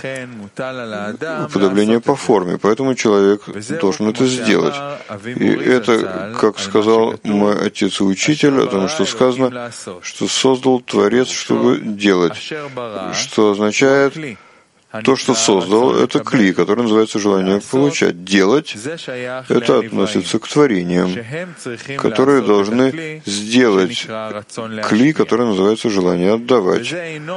B: уподобление по форме, поэтому человек должен это сделать. И это, как сказал мой отец и учитель, о том, что сказано, что создал Творец, чтобы делать, что означает, то, что создал, это кли, который называется желание получать. Делать — это относится к творениям, которые должны сделать кли, который называется желание отдавать.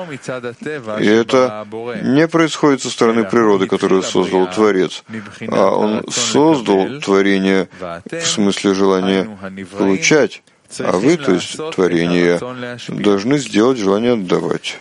B: И это не происходит со стороны природы, которую создал Творец, а Он создал творение в смысле желания получать, а вы, то есть творение, должны сделать желание отдавать.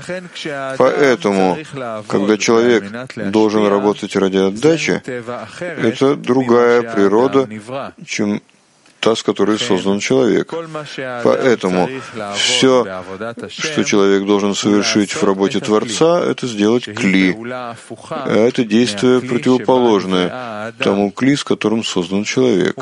B: Поэтому, когда человек должен работать ради отдачи, это другая природа, чем та, с которой создан человек. Поэтому все, что человек должен совершить в работе Творца, это сделать кли. А это действие противоположное тому кли, с которым создан человек.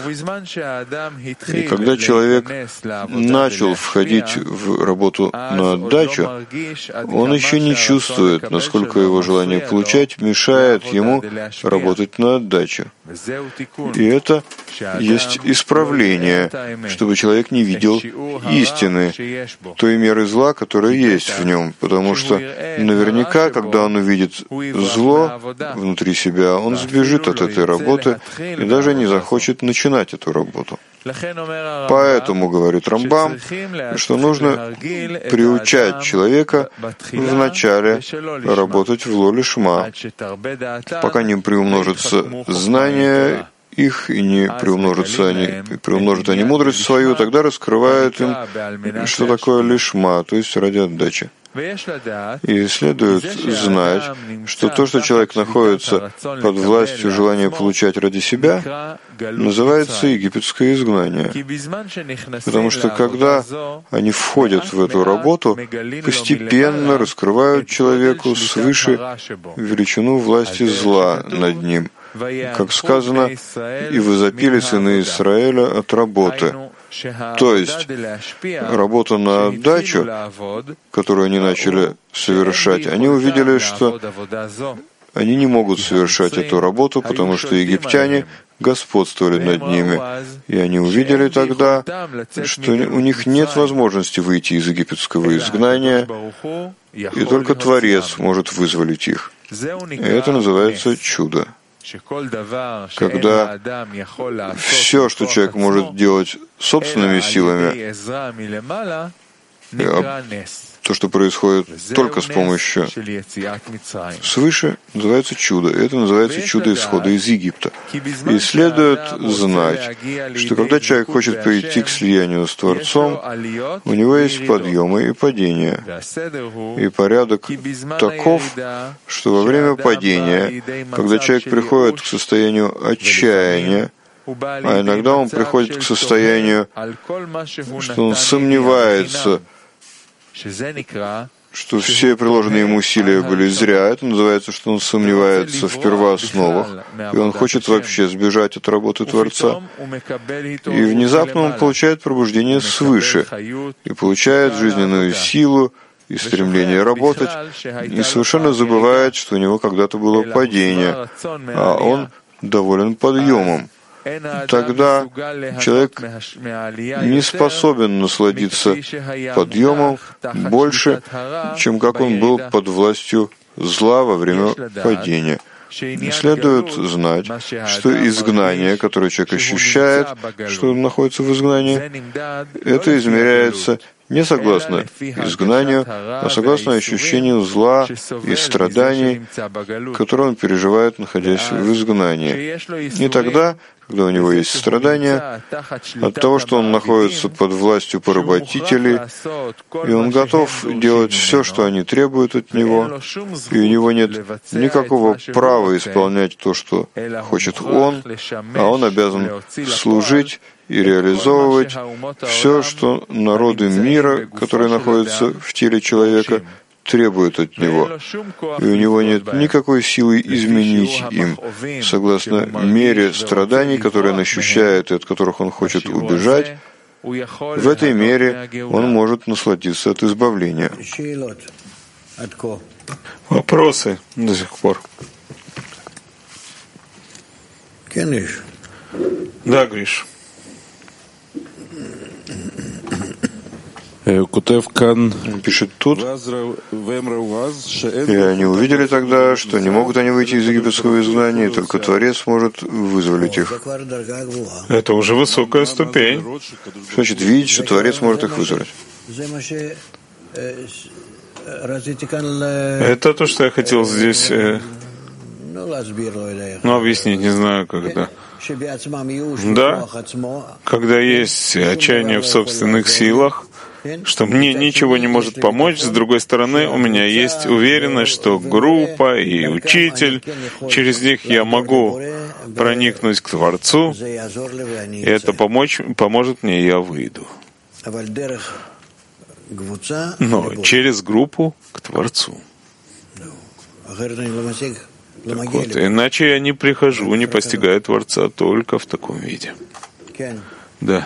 B: И когда человек начал входить в работу на отдачу, он еще не чувствует, насколько его желание получать мешает ему работать на отдачу. И это есть исправление, чтобы человек не видел истины, той меры зла, которая есть в нем, потому что наверняка, когда он увидит зло внутри себя, он сбежит от этой работы и даже не захочет начинать эту работу. Поэтому, говорит Рамбам, что нужно приучать человека вначале работать в ло лишма, пока не приумножится знание их и не приумножатся они, приумножат они мудрость свою, тогда раскрывают им, что такое лишма, то есть ради отдачи. И следует знать, что то, что человек находится под властью желания получать ради себя, называется египетское изгнание. Потому что когда они входят в эту работу, постепенно раскрывают человеку свыше величину власти зла над ним. Как сказано, «И возопили сыны Израиля от работы». То есть работа на отдачу, которую они начали совершать, они увидели, что они не могут совершать эту работу, потому что египтяне господствовали над ними. И они увидели тогда, что у них нет возможности выйти из египетского изгнания, и только Творец может вызволить их. И это называется чудо. Когда все, что человек может делать собственными силами, то, что происходит только с помощью свыше, называется чудо. И это называется чудо исхода из Египта. И следует знать, что когда человек хочет прийти к слиянию с Творцом, у него есть подъемы и падения. И порядок таков, что во время падения, когда человек приходит к состоянию отчаяния, а иногда он приходит к состоянию, что он сомневается, что все приложенные ему усилия были зря. Это называется, что он сомневается в первоосновах, и он хочет вообще сбежать от работы Творца. И внезапно он получает пробуждение свыше, и получает жизненную силу и стремление работать, и совершенно забывает, что у него когда-то было падение, а он доволен подъемом. Тогда человек не способен насладиться подъемом больше, чем как он был под властью зла во время падения. И следует знать, что изгнание, которое человек ощущает, что он находится в изгнании, это измеряется не согласно изгнанию, а согласно ощущению зла и страданий, которые он переживает, находясь в изгнании. И тогда, когда у него есть страдания, от того, что он находится под властью поработителей, и он готов делать все, что они требуют от него, и у него нет никакого права исполнять то, что хочет он, а он обязан служить и реализовывать все, что народы мира, которые находятся в теле человека, требуют от него, и у него нет никакой силы изменить им, согласно мере страданий, которые он ощущает и от которых он хочет убежать. В этой мере он может насладиться от избавления.
A: Вопросы до сих пор? Да, Гриш.
B: Пишет тут, и они увидели тогда, что не могут они выйти из египетского изгнания, и только Творец может вызволить их.
A: Это уже высокая ступень.
B: Что значит видеть, что Творец может их вызволить?
A: Это то, что я хотел здесь э, ну, объяснить, не знаю, когда. Да, когда есть отчаяние в собственных силах, что мне ничего не может помочь, с другой стороны, у меня есть уверенность, что группа и учитель, через них я могу проникнуть к Творцу, и это помочь, поможет мне, и я выйду. Но через группу к Творцу. Так вот, иначе я не прихожу, не постигаю Творца только в таком виде. Да.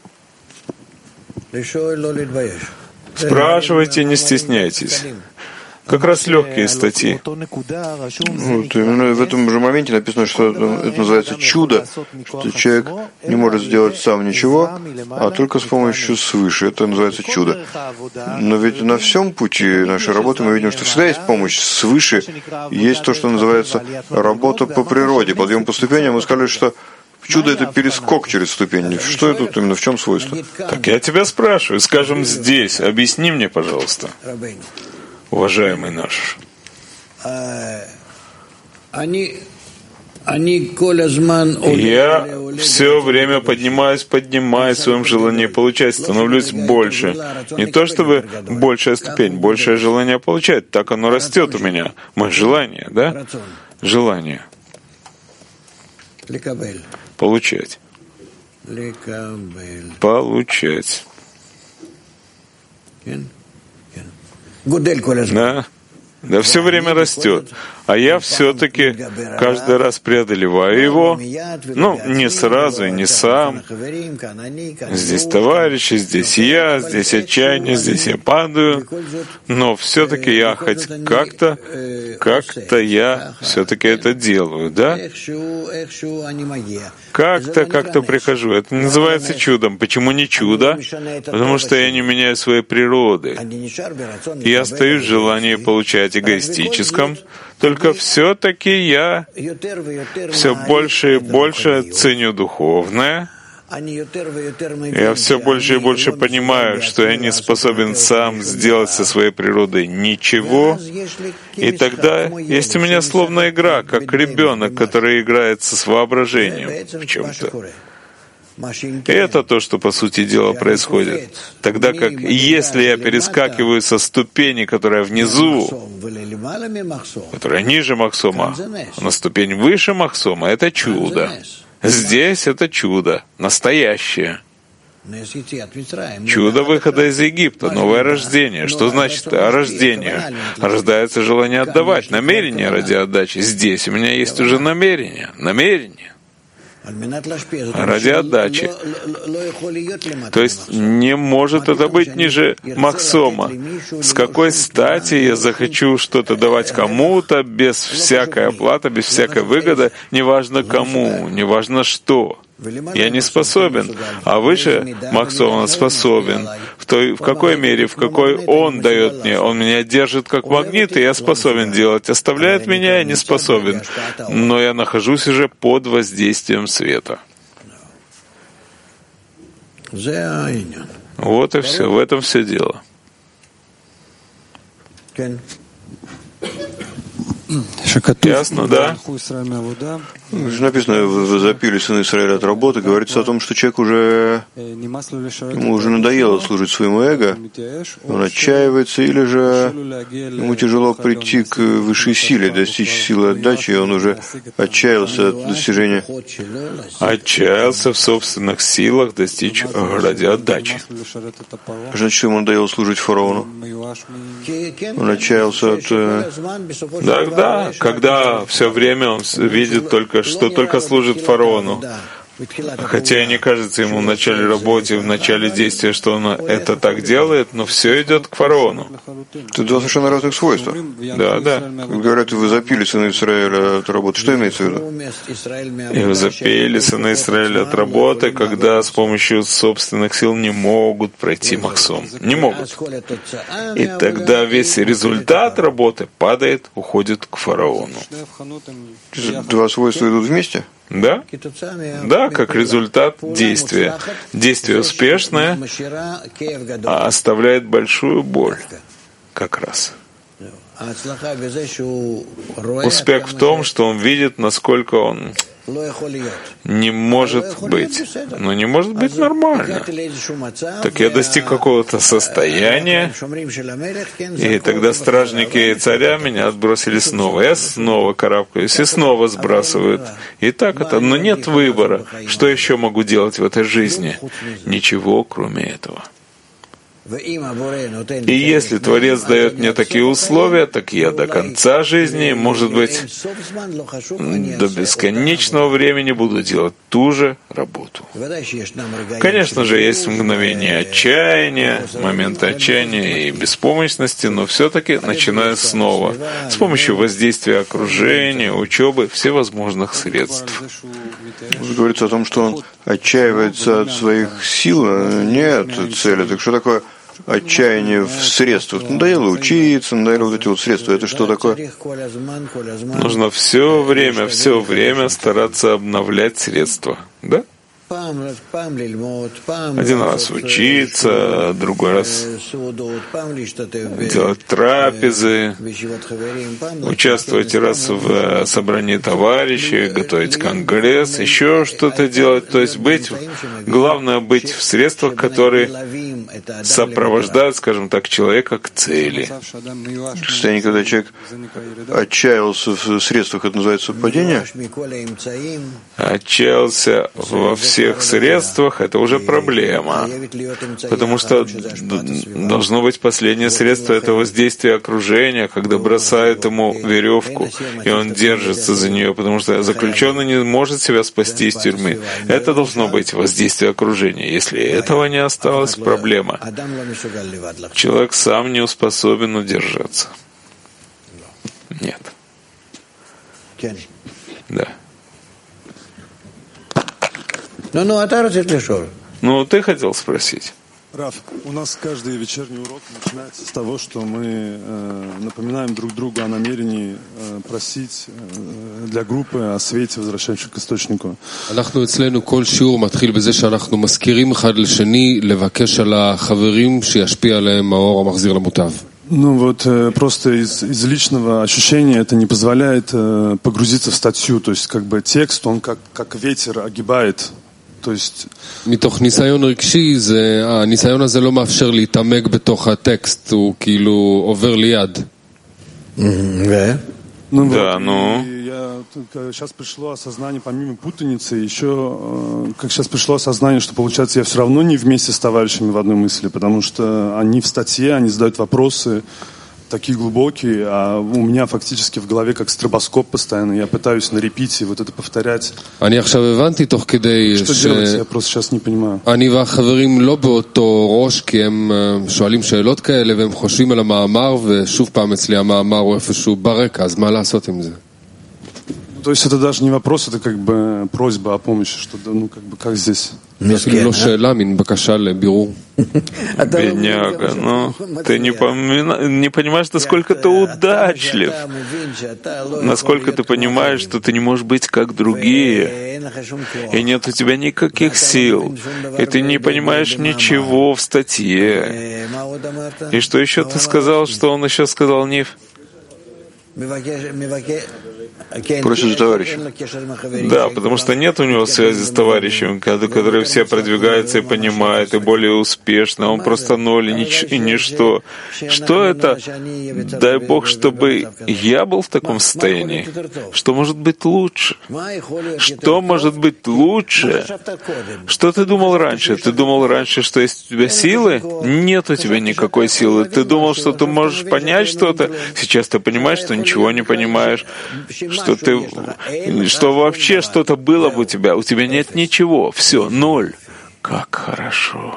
A: Спрашивайте, не стесняйтесь. Как раз легкие статьи.
B: Вот, именно в этом же моменте написано, что это называется чудо, что человек не может сделать сам ничего, а только с помощью свыше. Это называется чудо. Но ведь на всем пути нашей работы мы видим, что всегда есть помощь свыше, есть то, что называется работа по природе, подъем по ступеням. Мы сказали, что чудо — это перескок через ступень. Что это тут именно, в чем свойство?
A: Так я тебя спрашиваю, скажем, здесь, объясни мне, пожалуйста, уважаемый наш. Я все время поднимаюсь, поднимаюсь в своем желании получать, становлюсь больше. Не то чтобы большая ступень, большее желание получать, так оно растет у меня. Мое желание, да? Желание. Получать. Получать. Да? Да, все время растет. А я все-таки каждый раз преодолеваю его. Ну, не сразу и не сам. Здесь товарищи, здесь я, здесь отчаяние, здесь я падаю. Но все-таки я хоть как-то, как-то я все-таки это делаю, да? Как-то, как-то прихожу. Это называется чудом. Почему не чудо? Потому что я не меняю своей природы. Я остаюсь в желании получать эгоистическом, только все-таки я все больше и больше ценю духовное. Я все больше и больше понимаю, что я не способен сам сделать со своей природой ничего. И тогда есть у меня словно игра, как ребенок, который играется с воображением в чем-то. И это то, что, по сути дела, происходит. Тогда как, если я перескакиваю со ступени, которая внизу, которая ниже Махсома, на ступень выше Махсома, это чудо. Здесь это чудо, настоящее. Чудо выхода из Египта, новое рождение. Что значит рождение? Рождается желание отдавать, намерение ради отдачи. Здесь у меня есть уже намерение, намерение. Ради отдачи. То есть не может это быть ниже Махсома. С какой стати я захочу что-то давать кому-то без всякой оплаты, без всякой выгоды, неважно кому, неважно что. Я не способен, а выше Махсома способен. В той, в какой мере, в какой он дает мне, он меня держит как магнит, и я способен делать. Оставляет меня, я не способен. Но я нахожусь уже под воздействием света. Вот и все, в этом все дело. Ясно, да?
B: Написано, вы запили сына Израиля от работы, говорится о том, что человек уже, ему уже надоело служить своему эго, он отчаивается, или же ему тяжело прийти к высшей силе, достичь силы отдачи, и он уже отчаялся от достижения.
A: Отчаялся в собственных силах достичь ради отдачи.
B: Значит, что ему надоело служить фараону? Он отчаялся от...
A: Да, да, когда все время он видит только, что только служит фараону. Хотя и не кажется ему в начале работы, в начале действия, что он это так делает, но все идет к фараону.
B: Это два совершенно разных свойства.
A: Да, да.
B: Говорят, вы запили сына Израиля от работы. Что имеется в виду?
A: И вы запили сына Израиля от работы, когда с помощью собственных сил не могут пройти Махсум. Не могут. И тогда весь результат работы падает, уходит к фараону.
B: Два свойства идут вместе?
A: Да? Да, как результат действия. Действие успешное, а оставляет большую боль. Как раз. Успех в том, что он видит, насколько он не может быть. Но не может быть нормально. Так я достиг какого-то состояния, и тогда стражники царя меня отбросили снова. Я снова карабкаюсь и снова сбрасывают. И так это. Но нет выбора. Что еще могу делать в этой жизни? Ничего, кроме этого. И если Творец дает мне такие условия, так я до конца жизни, может быть, до бесконечного времени буду делать ту же работу. Конечно же, есть мгновения отчаяния, моменты отчаяния и беспомощности, но все-таки начинаю снова, с помощью воздействия окружения, учебы, всевозможных средств.
B: Говорится о том, что он отчаивается от своих сил, нет цели. Так что такое отчаяние в средствах? Надоело учиться, надоело вот эти вот средства. Это что такое?
A: Нужно все время, все время стараться обновлять средства. Да? Один раз учиться, другой раз делать трапезы, участвовать раз в собрании товарищей, готовить конгресс, еще что-то делать. То есть быть, главное быть в средствах, которые сопровождают, скажем так, человека к цели.
B: Состояние, когда человек отчаялся в средствах, это называется падение?
A: Отчаялся во всех всех средствах, это уже проблема. Потому что должно быть последнее средство — это воздействие окружения, когда бросают ему веревку, и он держится за нее, потому что заключенный не может себя спасти из тюрьмы. Это должно быть воздействие окружения. Если этого не осталось, проблема. Человек сам не способен удержаться. Нет. Да.
E: Ну, ну, а ты
A: Ну, ты хотел спросить.
F: Раф, у нас каждый вечерний урок начинается с того, что мы э, напоминаем друг другу о намерении э, просить э, для группы о свете, возвращающем к источнику.
D: אנחנו אצלנו כל שיעור מתחיל בזה שאנחנו מזכירים אחד לשני לבקש על החברים שישפיע עליהם האור המחזיר למוטב.
F: Ну вот э, просто из, из личного ощущения это не позволяет э, погрузиться в статью, то есть как бы текст, он как, как ветер огибает. То есть...
D: מתוך ניסיון רגשי, זה, הניסיון הזה לא מאפשר להתעמק בתוך הטקסט, הוא כאילו עובר ליד.
F: Ну,
A: да,
F: вот,
A: ну...
F: Я, сейчас пришло осознание, помимо путаницы, еще, как сейчас пришло осознание, что, получается, я все равно не вместе с товарищами в одной мысли, потому что они в статье, они задают вопросы такие глубокие, а у меня фактически в голове как стробоскоп постоянно, я пытаюсь на репите вот это повторять.
D: אני עכשיו הבנתי תוך כדי
F: Что делать, я просто сейчас не понимаю.
D: אני והחברים לא באותו ראש, כי הם שואלים שאלות כאלה והם חושבים על המאמר, ושוב פעם אצלי המאמר הוא איפשהו ברקע, אז מה לעשות עם זה?
F: То есть это даже не вопрос, это как бы просьба о помощи, что ну как бы как здесь?
A: Бедняга, ну, ты не, помина... не понимаешь, насколько ты удачлив, насколько ты понимаешь, что ты не можешь быть как другие, и нет у тебя никаких сил, и ты не понимаешь ничего в статье. И что еще ты сказал, что он еще сказал, Нив?
B: Просит за товарища.
A: Да, потому что нет у него связи с товарищем, которые все продвигаются и понимают, и более успешно. Он просто ноль и, нич- и ничто. Что это? Дай Бог, чтобы я был в таком состоянии. Что может быть лучше? Что может быть лучше? Что ты думал раньше? Ты думал раньше, что есть у тебя силы? Нет у тебя никакой силы. Ты думал, что ты можешь понять что-то? Сейчас ты понимаешь, что ничего не понимаешь. Что ты, что вообще что-то было бы у тебя, у тебя нет ничего, все, ноль. Как хорошо.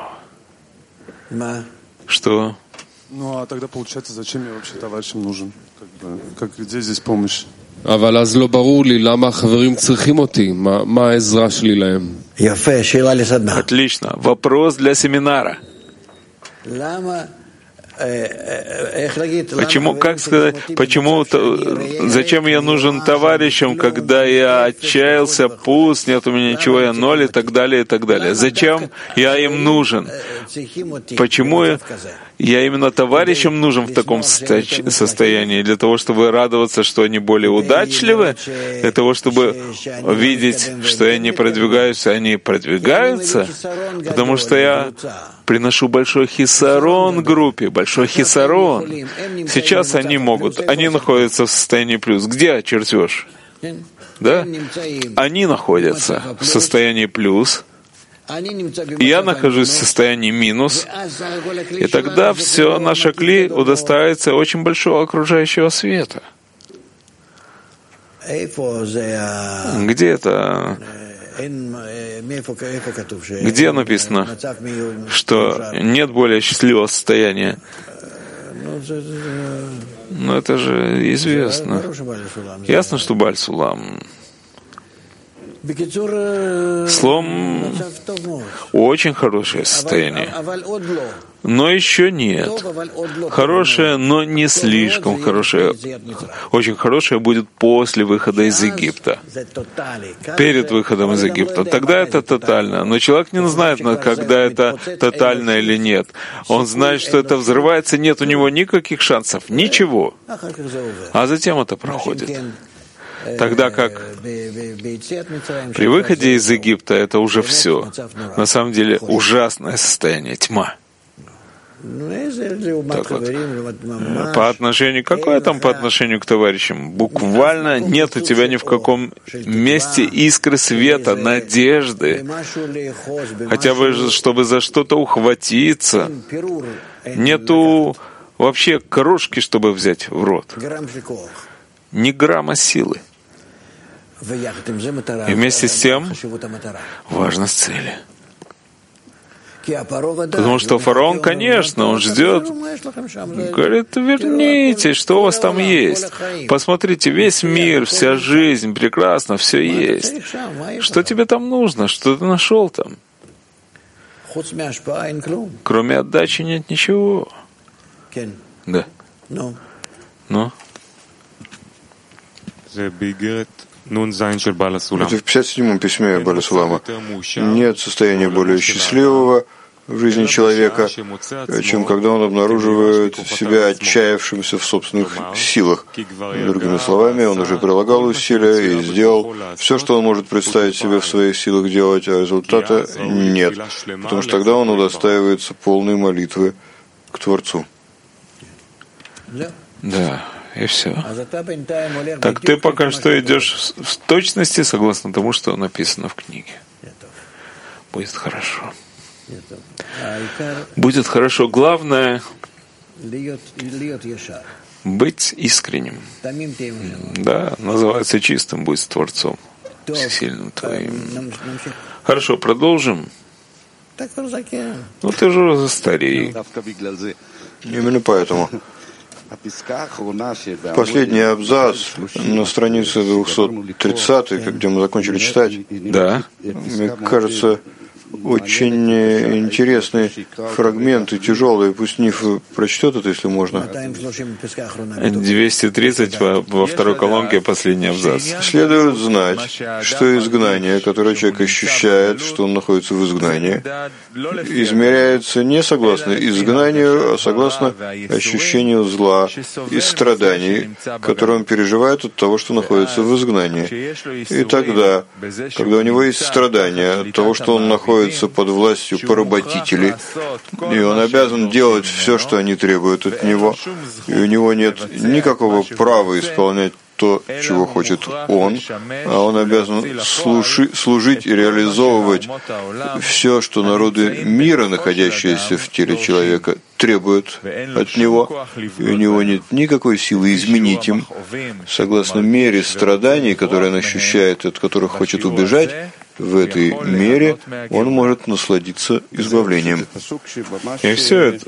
A: Что?
F: Ну а тогда получается, зачем я вообще товарищам нужен? Как бы, как, где здесь помощь?
A: Отлично. Вопрос для семинара. Почему, как сказать, почему, зачем я нужен товарищам, когда я отчаялся, пуст, нет у меня ничего, я ноль и так далее, и так далее. Зачем я им нужен? Почему я, я именно товарищам нужен в таком состоянии? Для того, чтобы радоваться, что они более удачливы? Для того, чтобы видеть, что я не продвигаюсь, а они продвигаются? Потому что я приношу большой хисарон группе, большой хисарон. Сейчас они могут, они находятся в состоянии плюс. Где чертеж? Да? Они находятся в состоянии плюс, я нахожусь в состоянии минус, и тогда все наше кли удостаивается очень большого окружающего света. Где это? Где написано, что нет более счастливого состояния? Ну, это же известно. Ясно, что Бааль Сулам. Словом, очень хорошее состояние. Но еще нет. Хорошее, но не слишком хорошее. Очень хорошее будет после выхода из Египта. Перед выходом из Египта. Тогда это тотально. Но человек не знает, когда это тотально или нет. Он знает, что это взрывается, нет у него никаких шансов. Ничего. А затем это проходит. Тогда как при выходе из Египта это уже все. На самом деле ужасное состояние, тьма. Так вот. По отношению, какое там по отношению к товарищам? Буквально нет у тебя ни в каком месте искры света, надежды, хотя бы чтобы за что-то ухватиться. Нету вообще крошки, чтобы взять в рот. Ни грамма силы. И вместе с тем важность цели. Потому что фараон, конечно, он ждет, говорит, вернитесь, что у вас там есть. Посмотрите, весь мир, вся жизнь, прекрасно, все есть. Что тебе там нужно, что ты нашел там? Кроме отдачи нет ничего. Да. Ну?
B: Это в пятьдесят седьмом письме Бааля Сулама. Нет состояния более счастливого в жизни человека, чем когда он обнаруживает себя отчаявшимся в собственных силах. Другими словами, он уже прилагал усилия и сделал все, что он может представить себе в своих силах делать, а результата нет, потому что тогда он удостаивается полной молитвы к Творцу.
A: Да. И все. Так ты пока что идешь в точности согласно тому, что написано в книге. Будет хорошо. Будет хорошо. Главное быть искренним. Да, называется чистым, быть с Творцом, всесильным твоим. Хорошо, продолжим. Ну ты же уже старей.
B: Именно поэтому. Последний абзац на странице двести тридцать, где мы закончили читать,
A: Да.
B: мне кажется, очень интересный фрагмент и тяжелый. Пусть Ниф прочтет это, если можно.
A: двести тридцать во, во второй колонке последний абзац.
B: Следует знать, что изгнание, которое человек ощущает, что он находится в изгнании, измеряется не согласно изгнанию, а согласно ощущению зла и страданий, которые он переживает от того, что находится в изгнании. И тогда, когда у него есть страдания от того, что он находится под властью поработителей, и он обязан делать все, что они требуют от него, и у него нет никакого права исполнять то, чего хочет он, а он обязан слуши, служить и реализовывать все, что народы мира, находящиеся в теле человека, требуют от него, и у него нет никакой силы изменить им, согласно мере страданий, которые он ощущает, от которых хочет убежать. В этой мере он может насладиться избавлением.
A: И все это.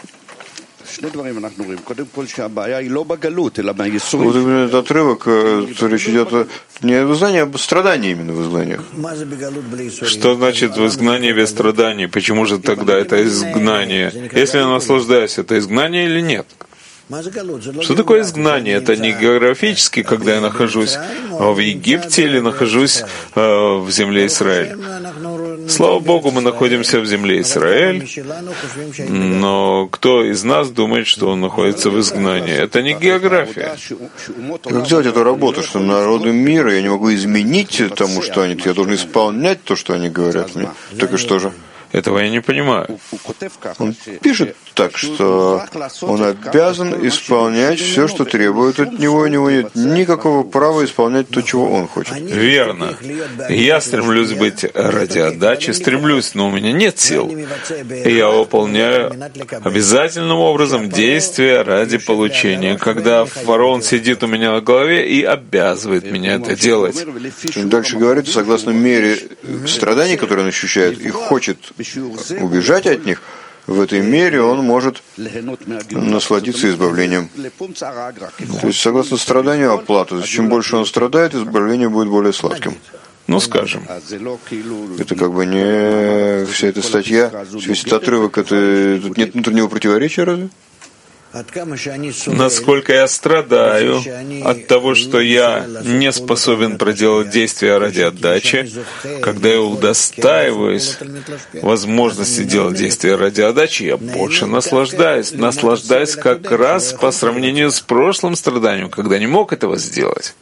B: Вот именно этот отрывок, речь идет не о изгнании, а об страдании именно в изгнаниях.
A: Что значит в изгнании без страданий? Почему же тогда это изгнание? Если я наслаждаюсь, это изгнание или нет? Что такое изгнание? Это не географически, когда я нахожусь в Египте или нахожусь э, в земле Израиль. Слава Богу, мы находимся в земле Израиль, но кто из нас думает, что он находится в изгнании? Это не география.
B: Как сделать эту работу, что народы мира я не могу изменить тому, что они, я должен исполнять то, что они говорят мне? Так и что же?
A: Этого я не понимаю.
B: Он пишет так, что он обязан исполнять все, что требует от него, у него нет никакого права исполнять то, чего он хочет.
A: Верно. Я стремлюсь быть ради отдачи, стремлюсь, но у меня нет сил. И я выполняю обязательным образом действия ради получения, когда фараон сидит у меня на голове и обязывает меня это делать.
B: Дальше говорится, согласно мере страданий, которые он ощущает, и хочет убежать от них, в этой мере он может насладиться избавлением. То есть, согласно страданию, оплата. Чем больше он страдает, избавление будет более сладким.
A: Ну, скажем.
B: Это как бы не вся эта статья, весь этот отрывок, это тут нет внутреннего противоречия разве?
A: Насколько я страдаю от того, что я не способен проделать действия ради отдачи, когда я удостаиваюсь возможности делать действия ради отдачи, я больше наслаждаюсь. Наслаждаюсь как раз по сравнению с прошлым страданием, когда не мог этого сделать.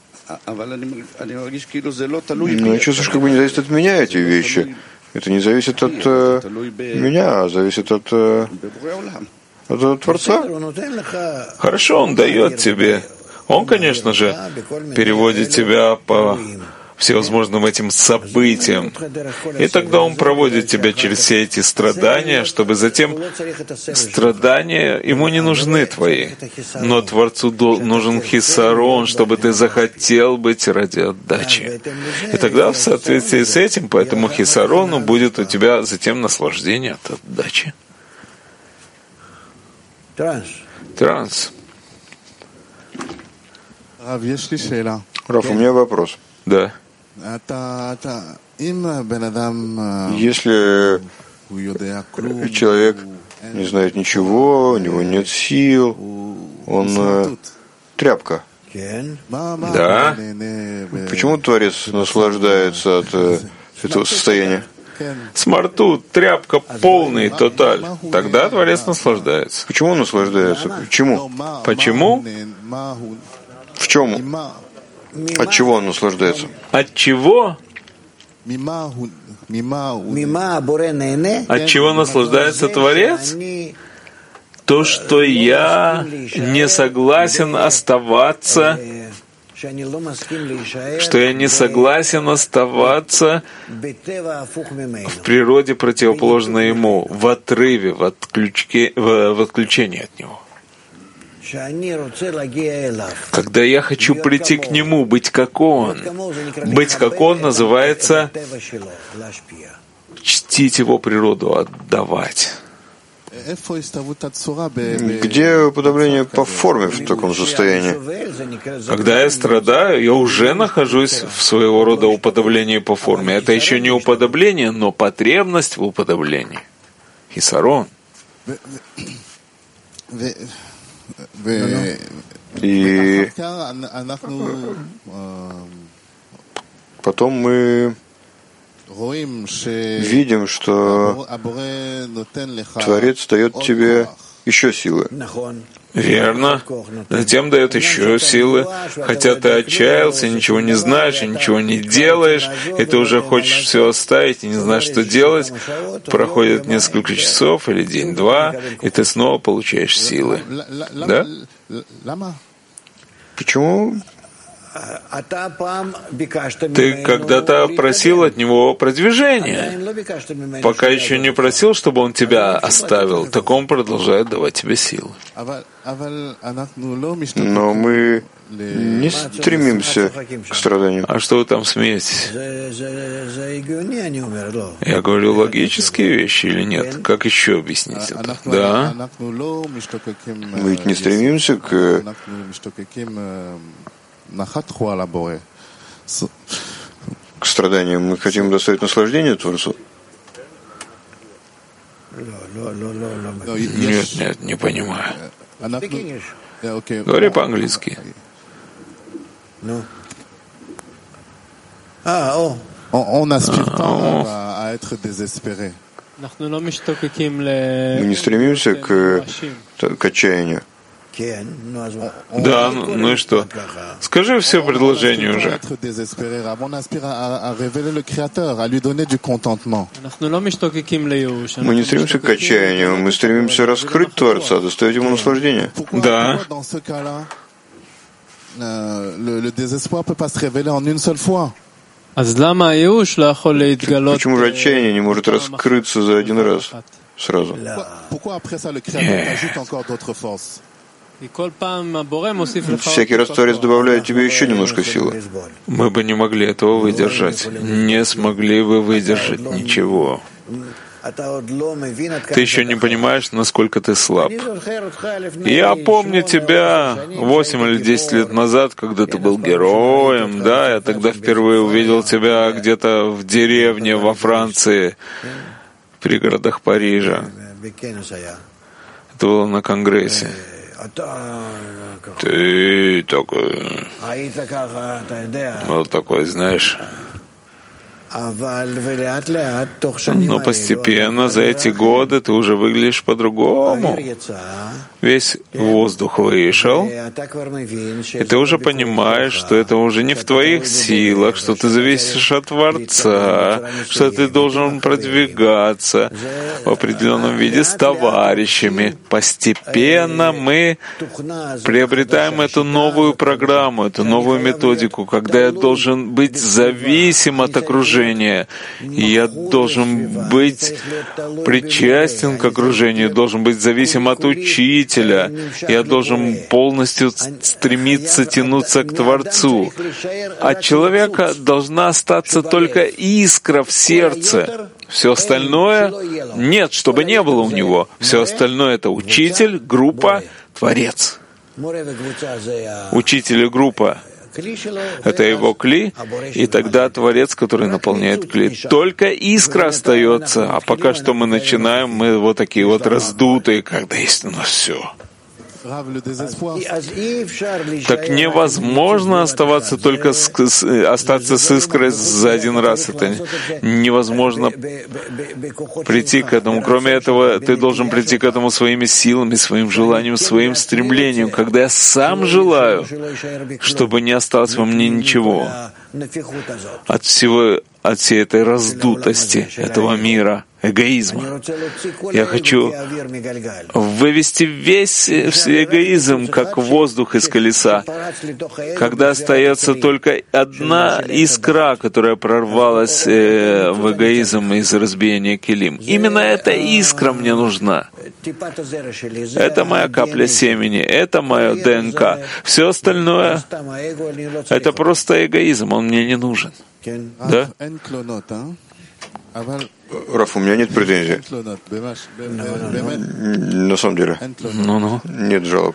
B: Но я чувствую, что как бы не зависит от меня эти вещи. Это не зависит от э, меня, а зависит от... Э, от Творца.
A: Хорошо, Он дает тебе. Он, конечно же, переводит тебя по всевозможным этим событиям. И тогда Он проводит тебя через все эти страдания, чтобы затем страдания Ему не нужны твои. Но Творцу нужен хисарон, чтобы ты захотел быть ради отдачи. И тогда в соответствии с этим, по этому хисарону будет у тебя затем наслаждение от отдачи. Транс.
B: Раф, у меня вопрос.
A: Да.
B: Если человек не знает ничего, у него нет сил, он тряпка.
A: Да.
B: Почему Творец наслаждается от этого состояния?
A: Смарту, тряпка полный, тоталь. Тогда Творец наслаждается.
B: Почему он наслаждается? Почему?
A: Почему?
B: В чем? От чего он наслаждается?
A: От чего? От чего наслаждается Творец? То, что я не согласен оставаться, что я не согласен оставаться в природе противоположной ему, в отрыве, в, отключке, в, в отключении от него. Когда я хочу прийти к нему, быть как он. Быть как он называется чтить его природу, отдавать.
B: Где уподобление по форме в таком состоянии?
A: Когда я страдаю, я уже нахожусь в своего рода уподоблении по форме. Это еще не уподобление, но потребность в уподоблении. Хисарон.
B: И потом мы видим, что Творец дает тебе еще силы.
A: Верно. Затем дает еще силы. Хотя ты отчаялся, ничего не знаешь, и ничего не делаешь, и ты уже хочешь все оставить и не знаешь, что делать. Проходит несколько часов или день-два, и ты снова получаешь силы. Да?
B: Почему?
A: Ты когда-то просил от него продвижения. Пока еще не просил, чтобы он тебя оставил, так он продолжает давать тебе силы.
B: Но мы не стремимся к страданию.
A: А что вы там смеетесь? Я говорю логические вещи или нет? Как еще объяснить это? Да.
B: Мы ведь не стремимся к к страданиям. Мы хотим доставить наслаждение Творцу.
A: Нет, нет, не понимаю. Говори по-английски.
B: Мы не стремимся к, к отчаянию.
A: Да, ну, ну и что? Скажи все предложения уже.
B: Мы не стремимся к отчаянию, мы стремимся раскрыть Творца, доставить ему наслаждение.
A: Да.
B: Почему же отчаяние не может раскрыться за один раз, сразу? Всякий раз Творец добавляет тебе еще немножко силы.
A: Мы бы не могли этого выдержать. Не смогли бы выдержать ничего. Ты еще не понимаешь, насколько ты слаб. Я помню тебя восемь или десять лет назад, когда ты был героем, да, я тогда впервые увидел тебя где-то в деревне во Франции, в пригородах Парижа. Это было на конгрессе. Ты такой, вот такой, знаешь. Но постепенно за эти годы ты уже выглядишь по-другому. Весь воздух вышел, и ты уже понимаешь, что это уже не в твоих силах, что ты зависишь от Творца, что ты должен продвигаться в определенном виде с товарищами. Постепенно мы приобретаем эту новую программу, эту новую методику, когда я должен быть зависим от окружения. И я должен быть причастен к окружению, должен быть зависим от учителя, я должен полностью стремиться тянуться к Творцу. От человека должна остаться только искра в сердце. Все остальное нет, чтобы не было у него. Все остальное — это учитель, группа, Творец. Учитель и группа — это его кли, и тогда Творец, который наполняет кли. Только искра остается, а пока что мы начинаем, мы вот такие вот раздутые, когда есть у нас все. Так невозможно оставаться только с, с, остаться с искрой за один раз. Это невозможно прийти к этому. Кроме этого, ты должен прийти к этому своими силами, своим желанием, своим стремлением. Когда я сам желаю, чтобы не осталось во мне ничего от всего, от всей этой раздутости этого мира, эгоизма. Я хочу вывести весь эгоизм, как воздух из колеса, когда остается только одна искра, которая прорвалась э, в эгоизм из разбиения килим. Именно эта искра мне нужна. Это моя капля семени, это мое ДНК. Все остальное — это просто эгоизм, он мне не нужен. Да?
B: Раф, у меня нет претензий. На самом деле.
A: Ну-ну.
B: Нет жалоб.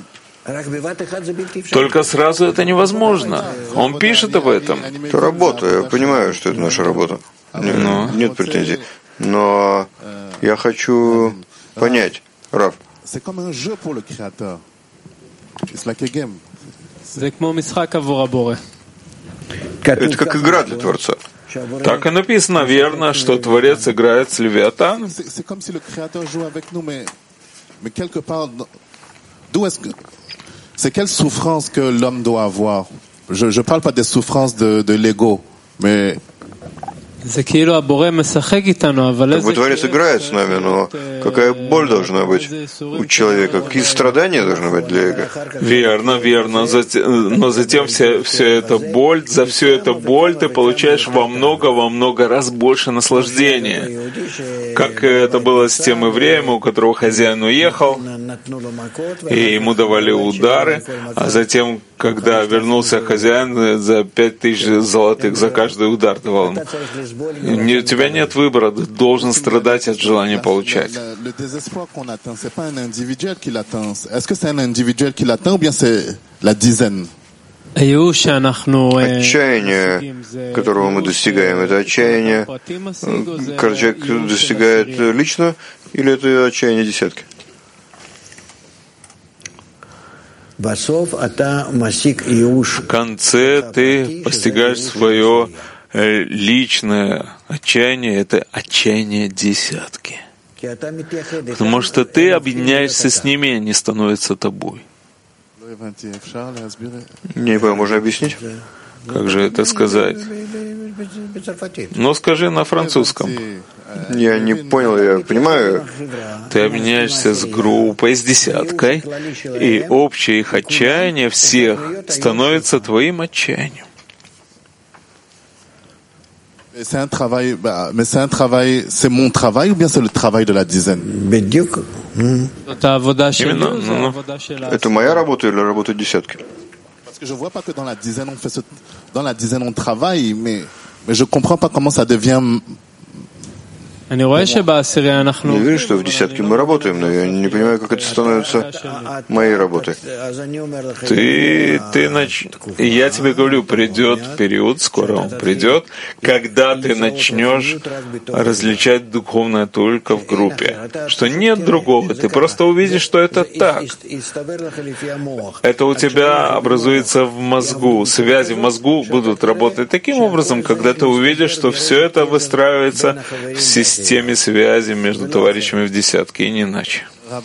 A: Только сразу это невозможно. Он пишет об этом.
B: Это работа, я понимаю, что это наша работа. Нет, нет претензий. Но я хочу понять, Раф. Это как игра для Творца.
A: Так и написано, верно, что Творец играет с Левиатаном.
G: C'est quelle souffrance que l'homme doit avoir? Je ne parle pas des souffrances de, de l'ego, mais...
B: Как бы Творец играет с нами, но какая боль должна быть у человека, какие страдания должны быть для эго?
A: Верно, верно. Но затем вся, вся эта боль, за всю эту боль ты получаешь во много, во много раз больше наслаждения. Как это было с тем евреем, у которого хозяин уехал, и ему давали удары, а затем, когда вернулся хозяин, за пять тысяч золотых за каждый удар давал ему. У тебя нет выбора, ты должен страдать от желания получать.
B: Отчаяние, которого мы достигаем, это отчаяние, каждый человек достигает лично, или это отчаяние десятки?
A: В конце ты постигаешь свое личное отчаяние, это отчаяние десятки. Потому что ты объединяешься с ними, и они становятся тобой.
B: Не понимаю, можно объяснить?
A: Как же это сказать? Ну, скажи на французском.
B: Я не понял, я понимаю.
A: Ты объединяешься с группой, с десяткой, и общее их отчаяние всех становится твоим отчаянием.
G: C'est un travail, mais c'est un travail, c'est mon travail ou bien c'est le travail de la dizaine?
A: Именно,
B: это моя работа или работа десятки?
G: Parce que je vois pas que dans la dizaine on fait ce, dans la dizaine on travaille, mais mais je comprends pas comment ça devient.
B: Я вижу, что в десятке мы работаем, но я не понимаю, как это становится моей работой.
A: Ты, ты нач... Я тебе говорю, придет период, скоро он придет, когда ты начнешь различать духовное только в группе. Что нет другого, ты просто увидишь, что это так. Это у тебя образуется в мозгу. Связи в мозгу будут работать таким образом, когда ты увидишь, что все это выстраивается в системе. С теми связи между товарищами в десятке, и не иначе.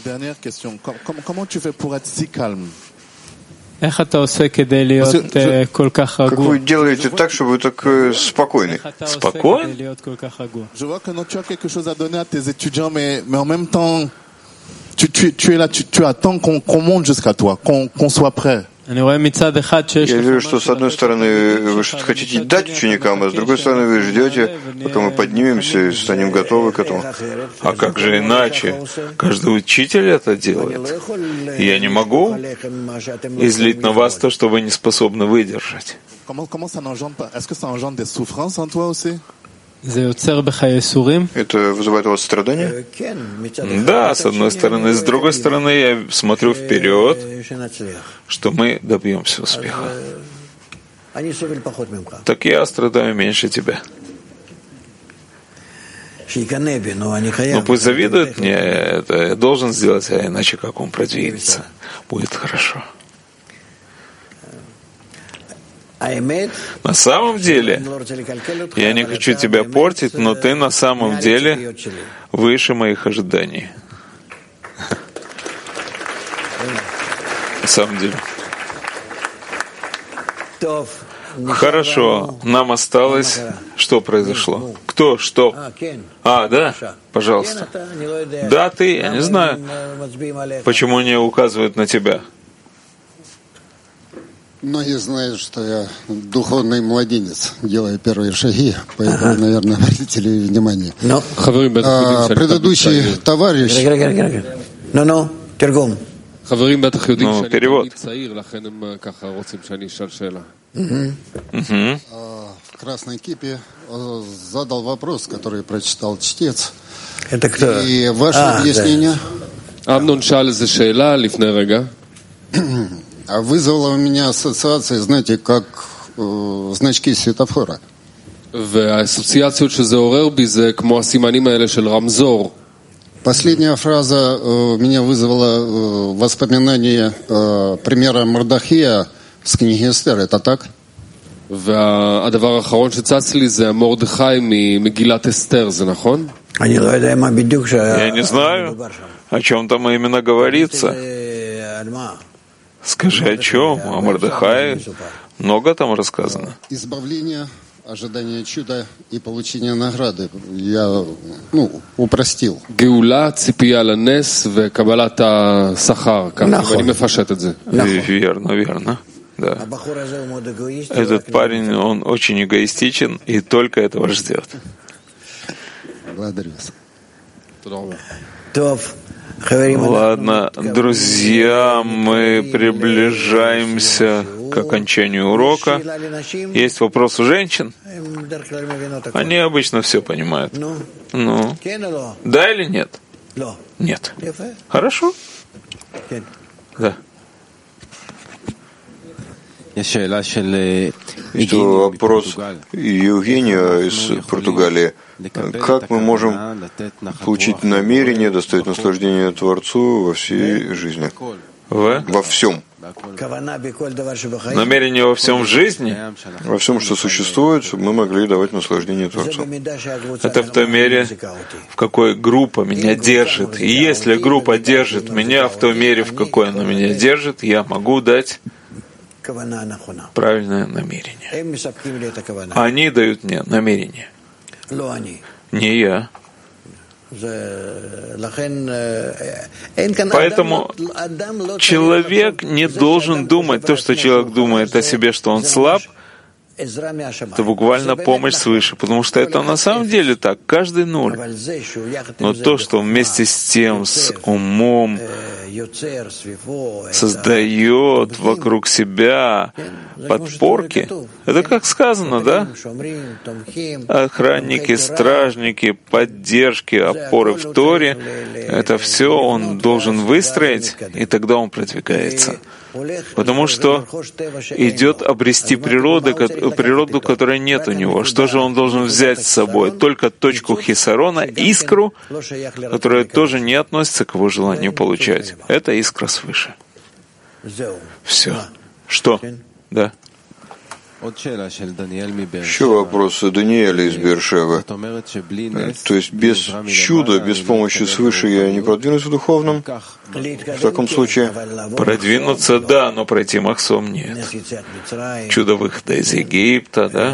B: Как вы делаете так, чтобы вы так спокойны?
A: Спокойно?
G: Tu es là, tu attends qu'on monte jusqu'à toi, qu'on soit prêt.
B: Я вижу, что с одной стороны вы что-то хотите дать ученикам, а с другой стороны вы ждете, пока мы поднимемся и станем готовы к этому.
A: А как же иначе? Каждый учитель это делает. Я не могу излить на вас то, что вы не способны выдержать.
B: Это вызывает у вас страдания?
A: Да, с одной стороны. С другой стороны, я смотрю вперед, что мы добьемся успеха. Так я страдаю меньше тебя. Но пусть завидует мне, это я должен сделать, а иначе как он продвинется. Будет хорошо. На самом деле, я не хочу тебя портить, но ты на самом деле выше моих ожиданий. На самом деле. Хорошо, нам осталось... Что произошло? Кто? Что? А, да? Пожалуйста. Да, ты, я не знаю. Почему они указывают на тебя?
H: Многие знают, что я духовный младенец, делаю первые шаги, поэтому, наверное, обратите ли внимание. Но. А, предыдущий товарищ...
E: Ну-ну, тергом.
A: Ну, перевод.
H: В красной кипе задал вопрос, который прочитал чтец.
E: Это кто?
H: И ваше а, объяснение
D: אמנון שאל איזה שאלה לפני רגע.
H: вызвало у меня ассоциации, знаете, как э, значки светофора.
D: והאסוציאציות שזה עורר בי זה כמו הסימנים האלה של רמזור.
H: Последняя фраза э, меня вызвала э, воспоминание э, примера Мордахия с книги Эстер. Это так?
D: והדבר האחרון שצץ לי זה מרדכי ממגילת אסתר, זה נכון?
A: Я не знаю, о чем там именно говорится. Скажи, о чем? О Мордехае? Много там рассказано.
H: Избавление, ожидание чуда и получение награды. Я, ну, упростил.
D: גאולה, ציפייה לנס וקבלת השכר, ככה, אני מפשט את זה.
A: Верно, верно. Да. Этот парень, он очень эгоистичен и только этого ждет.
H: Благодарю вас.
A: Ладно, друзья, мы приближаемся к окончанию урока. Есть вопрос у женщин? Они обычно все понимают. Ну, да или нет? Нет. Хорошо? Да.
B: Что вопрос Евгения из Португалии. Как мы можем получить намерение, доставить наслаждение Творцу во всей жизни?
A: В?
B: Во всем.
A: Намерение во всем в жизни?
B: Во всем, что существует, чтобы мы могли давать наслаждение Творцу.
A: Это в той мере, в какой группа меня держит. И если группа держит меня в той мере, в какой она меня держит, я могу дать правильное намерение. Они дают мне намерение. Не я. Поэтому человек не должен думать то, что человек думает о себе, что он слаб. Это буквально помощь свыше, потому что это на самом деле так, каждый ноль. Но то, что вместе с тем, с умом, создает вокруг себя подпорки, это как сказано, да? Охранники, стражники, поддержки, опоры в Торе, это все он должен выстроить, и тогда он продвигается. Потому что идет обрести природу, природу, которой нет у него. Что же он должен взять с собой? Только точку хисарона, искру, которая тоже не относится к его желанию получать. Это искра свыше. Все. Что? Да.
B: Еще вопрос Даниэля из Бершевы. То есть без чуда, без помощи свыше я не продвинусь в духовном? В таком случае?
A: Продвинуться, да, но пройти махсом нет. Чудо выхода из Египта, да?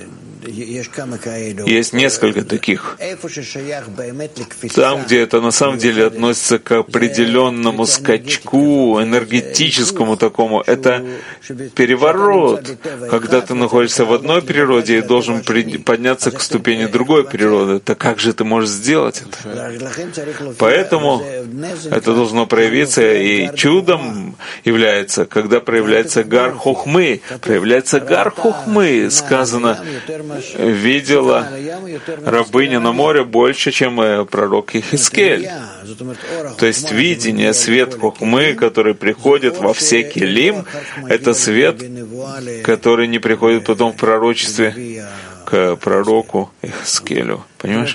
A: Есть несколько таких. Там, где это на самом деле относится к определенному скачку, энергетическому такому, это переворот, когда ты находишься в одной природе и должен подняться к ступени другой природы. Так как же ты можешь сделать это? Поэтому это должно проявиться, и чудом является, когда проявляется гар хохмы. Проявляется гар хохмы, сказано, видела рабыня на море больше, чем пророк Ихискель. То есть видение, свет хохмы, который приходит во все келим, это свет, который не приходит потом в пророчестве к пророку Ихискелю. Понимаешь?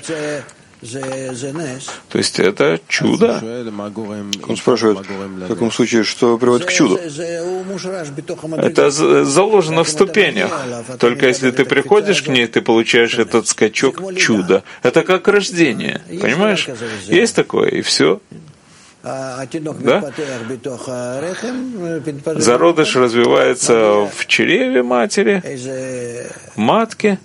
A: То есть это чудо.
B: Он спрашивает, в каком случае, что приводит к чуду?
A: Это заложено в ступенях. Только если ты приходишь к ней, ты получаешь этот скачок чуда. Это как рождение. Понимаешь? Есть такое, и все. Да? Зародыш развивается в чреве матери, в матке.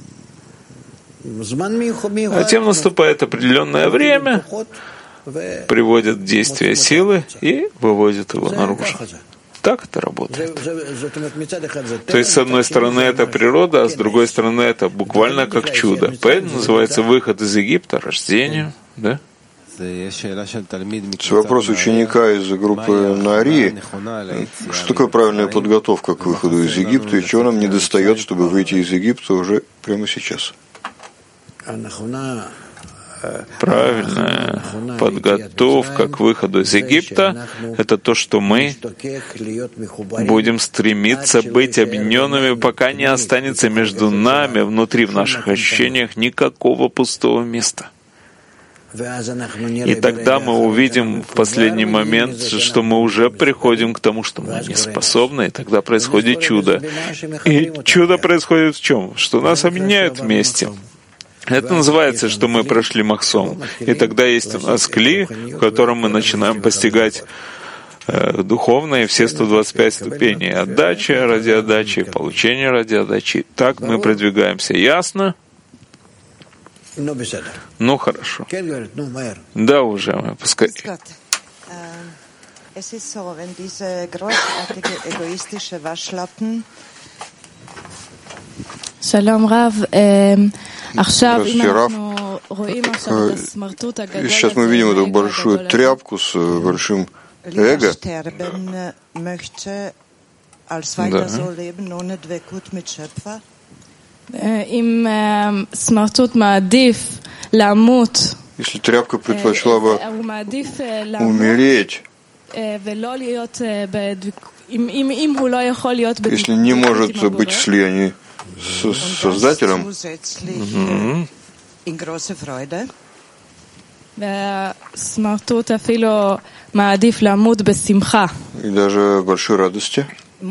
A: Затем наступает определенное время, приводит в действие силы и выводит его наружу. Так это работает. То есть, с одной стороны, это природа, а с другой стороны, это буквально как чудо. Поэтому называется выход из Египта рождением. Да?
B: Вопрос ученика из группы Нари. Что такое правильная подготовка к выходу из Египта и чего нам недостает, чтобы выйти из Египта уже прямо сейчас?
A: Правильная подготовка к выходу из Египта — это то, что мы будем стремиться быть объединенными, пока не останется между нами, внутри, в наших ощущениях, никакого пустого места. И тогда мы увидим в последний момент, что мы уже приходим к тому, что мы не способны, и тогда происходит чудо. И чудо происходит в чем? Что нас объединяют вместе. Это называется, что мы прошли Махсом. И тогда есть у нас кли, в котором мы начинаем постигать э, духовные все сто двадцать пять ступеней. Отдача ради отдачи, получение ради отдачи. Так мы продвигаемся. Ясно? Ну, хорошо. Да, уважаемые, пускай.
I: Шалом, Рав.
B: Здравствуйте, Рав. Сейчас мы видим эту большую тряпку с большим эго. Если тряпка предпочла бы умереть, если не может быть в слиянии с Создателем, mm-hmm. и даже большой радости,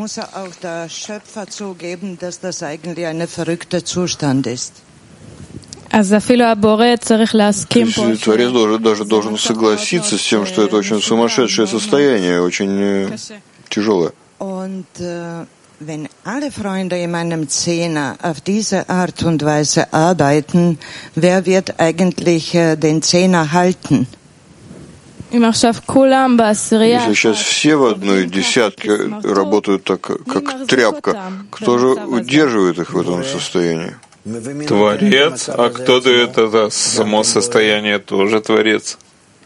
B: Творец должен, даже должен согласиться с тем, что это очень сумасшедшее состояние, очень тяжелое.
J: Wenn alle Freunde in meinem Zehner auf diese Art und Weise arbeiten, wer wird eigentlich äh, den Zehner halten?
B: Если сейчас все в одной десятке работают так, как тряпка, кто же удерживает их в этом состоянии?
A: Творец. А кто дает это само состояние? Тоже Творец.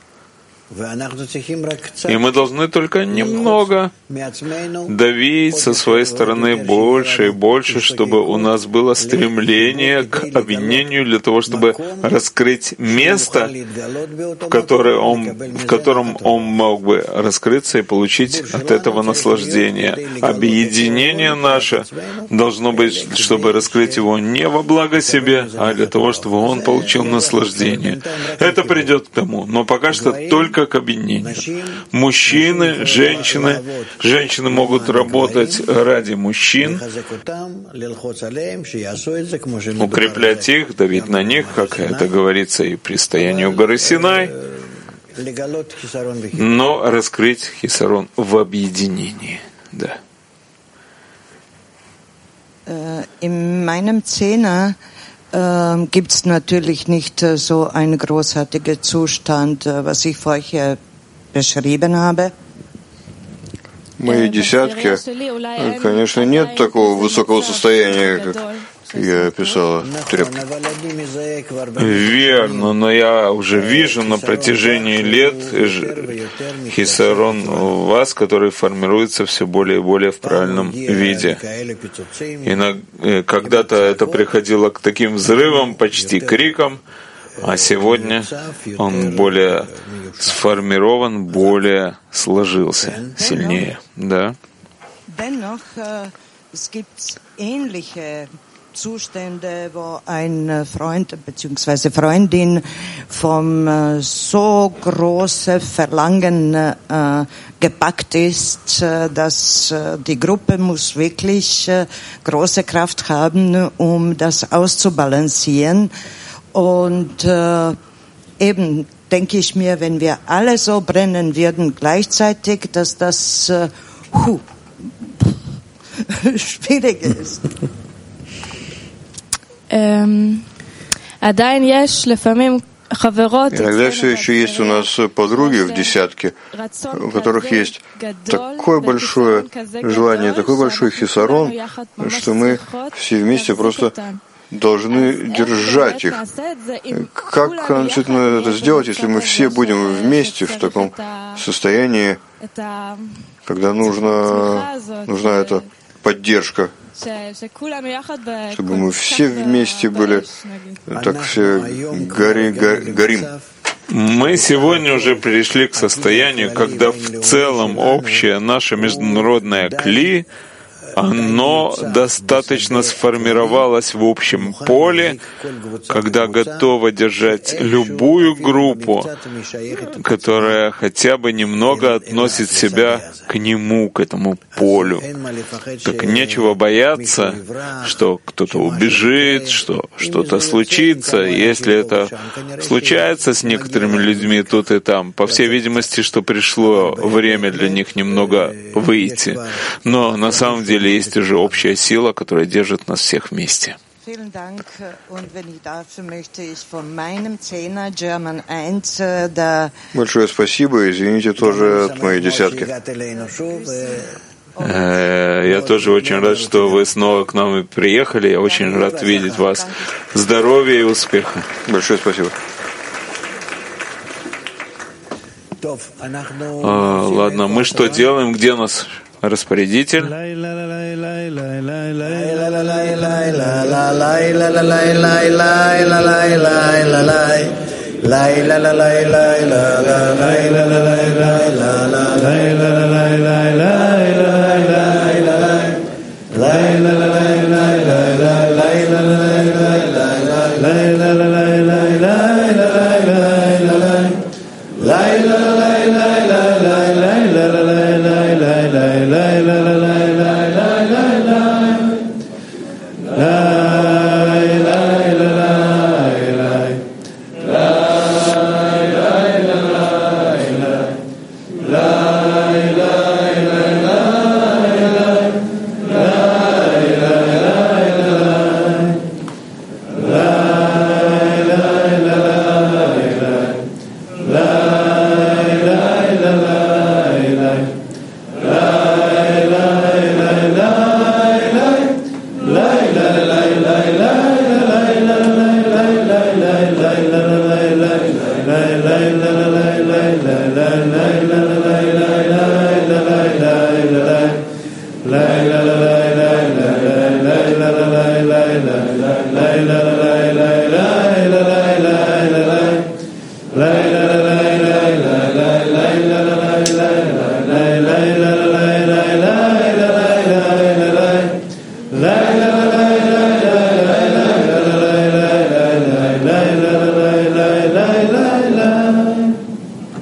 A: И мы должны только немного давить со своей стороны больше и больше, чтобы у нас было стремление к объединению для того, чтобы раскрыть место, в, которое он, в котором он мог бы раскрыться и получить от этого наслаждение. Объединение наше должно быть, чтобы раскрыть его не во благо себе, а для того, чтобы он получил наслаждение. Это придет к тому, но пока что только к объединению. Мужчины, женщины, женщины могут работать ради мужчин, укреплять их, давить на них, как это говорится и при стоянии у горы Синай, но раскрыть хисарон в объединении. Да.
J: In meinem Zehner äh, gibt es natürlich nicht äh, so einen großartigen Zustand, äh, was ich vorher beschrieben habe.
B: В моей десятке, конечно, нет такого высокого состояния, как я описала тряпки.
A: Верно, но я уже вижу на протяжении лет хисарон у вас, который формируется все более и более в правильном виде. И когда-то это приходило к таким взрывам, почти крикам, а сегодня он более сформирован, более сложился, сильнее. Да.
J: Zustände, wo ein Freund bzw. Freundin vom äh, so großen Verlangen äh, gepackt ist, äh, dass äh, die Gruppe muss wirklich äh, große Kraft haben, um das auszubalancieren. Und äh, eben denke ich mir, wenn wir alle so brennen würden gleichzeitig, dass das äh, hu, schwierig ist.
B: Иногда все еще есть у нас подруги в десятке, у которых есть такое большое желание, такой большой хисарон, что мы все вместе просто должны держать их. Как действительно это сделать, если мы все будем вместе в таком состоянии, когда нужна, нужна эта поддержка, чтобы мы все вместе были, так все гори, гори, горим.
A: Мы сегодня уже пришли к состоянию, когда в целом общее наше международное кли, оно достаточно сформировалось в общем поле, когда готово держать любую группу, которая хотя бы немного относит себя к нему, к этому полю. Так нечего бояться, что кто-то убежит, что что-то случится. Если это случается с некоторыми людьми тут и там, по всей видимости, что пришло время для них немного выйти. Но на самом деле есть уже общая сила, которая держит нас всех вместе.
B: Большое спасибо. Извините тоже от моей десятки.
A: Я тоже очень рад, что вы снова к нам и приехали. Я очень рад видеть вас. Здоровья и успеха.
B: Большое спасибо.
A: А, ладно, мы что делаем? Где у нас распорядитель?
I: la la la la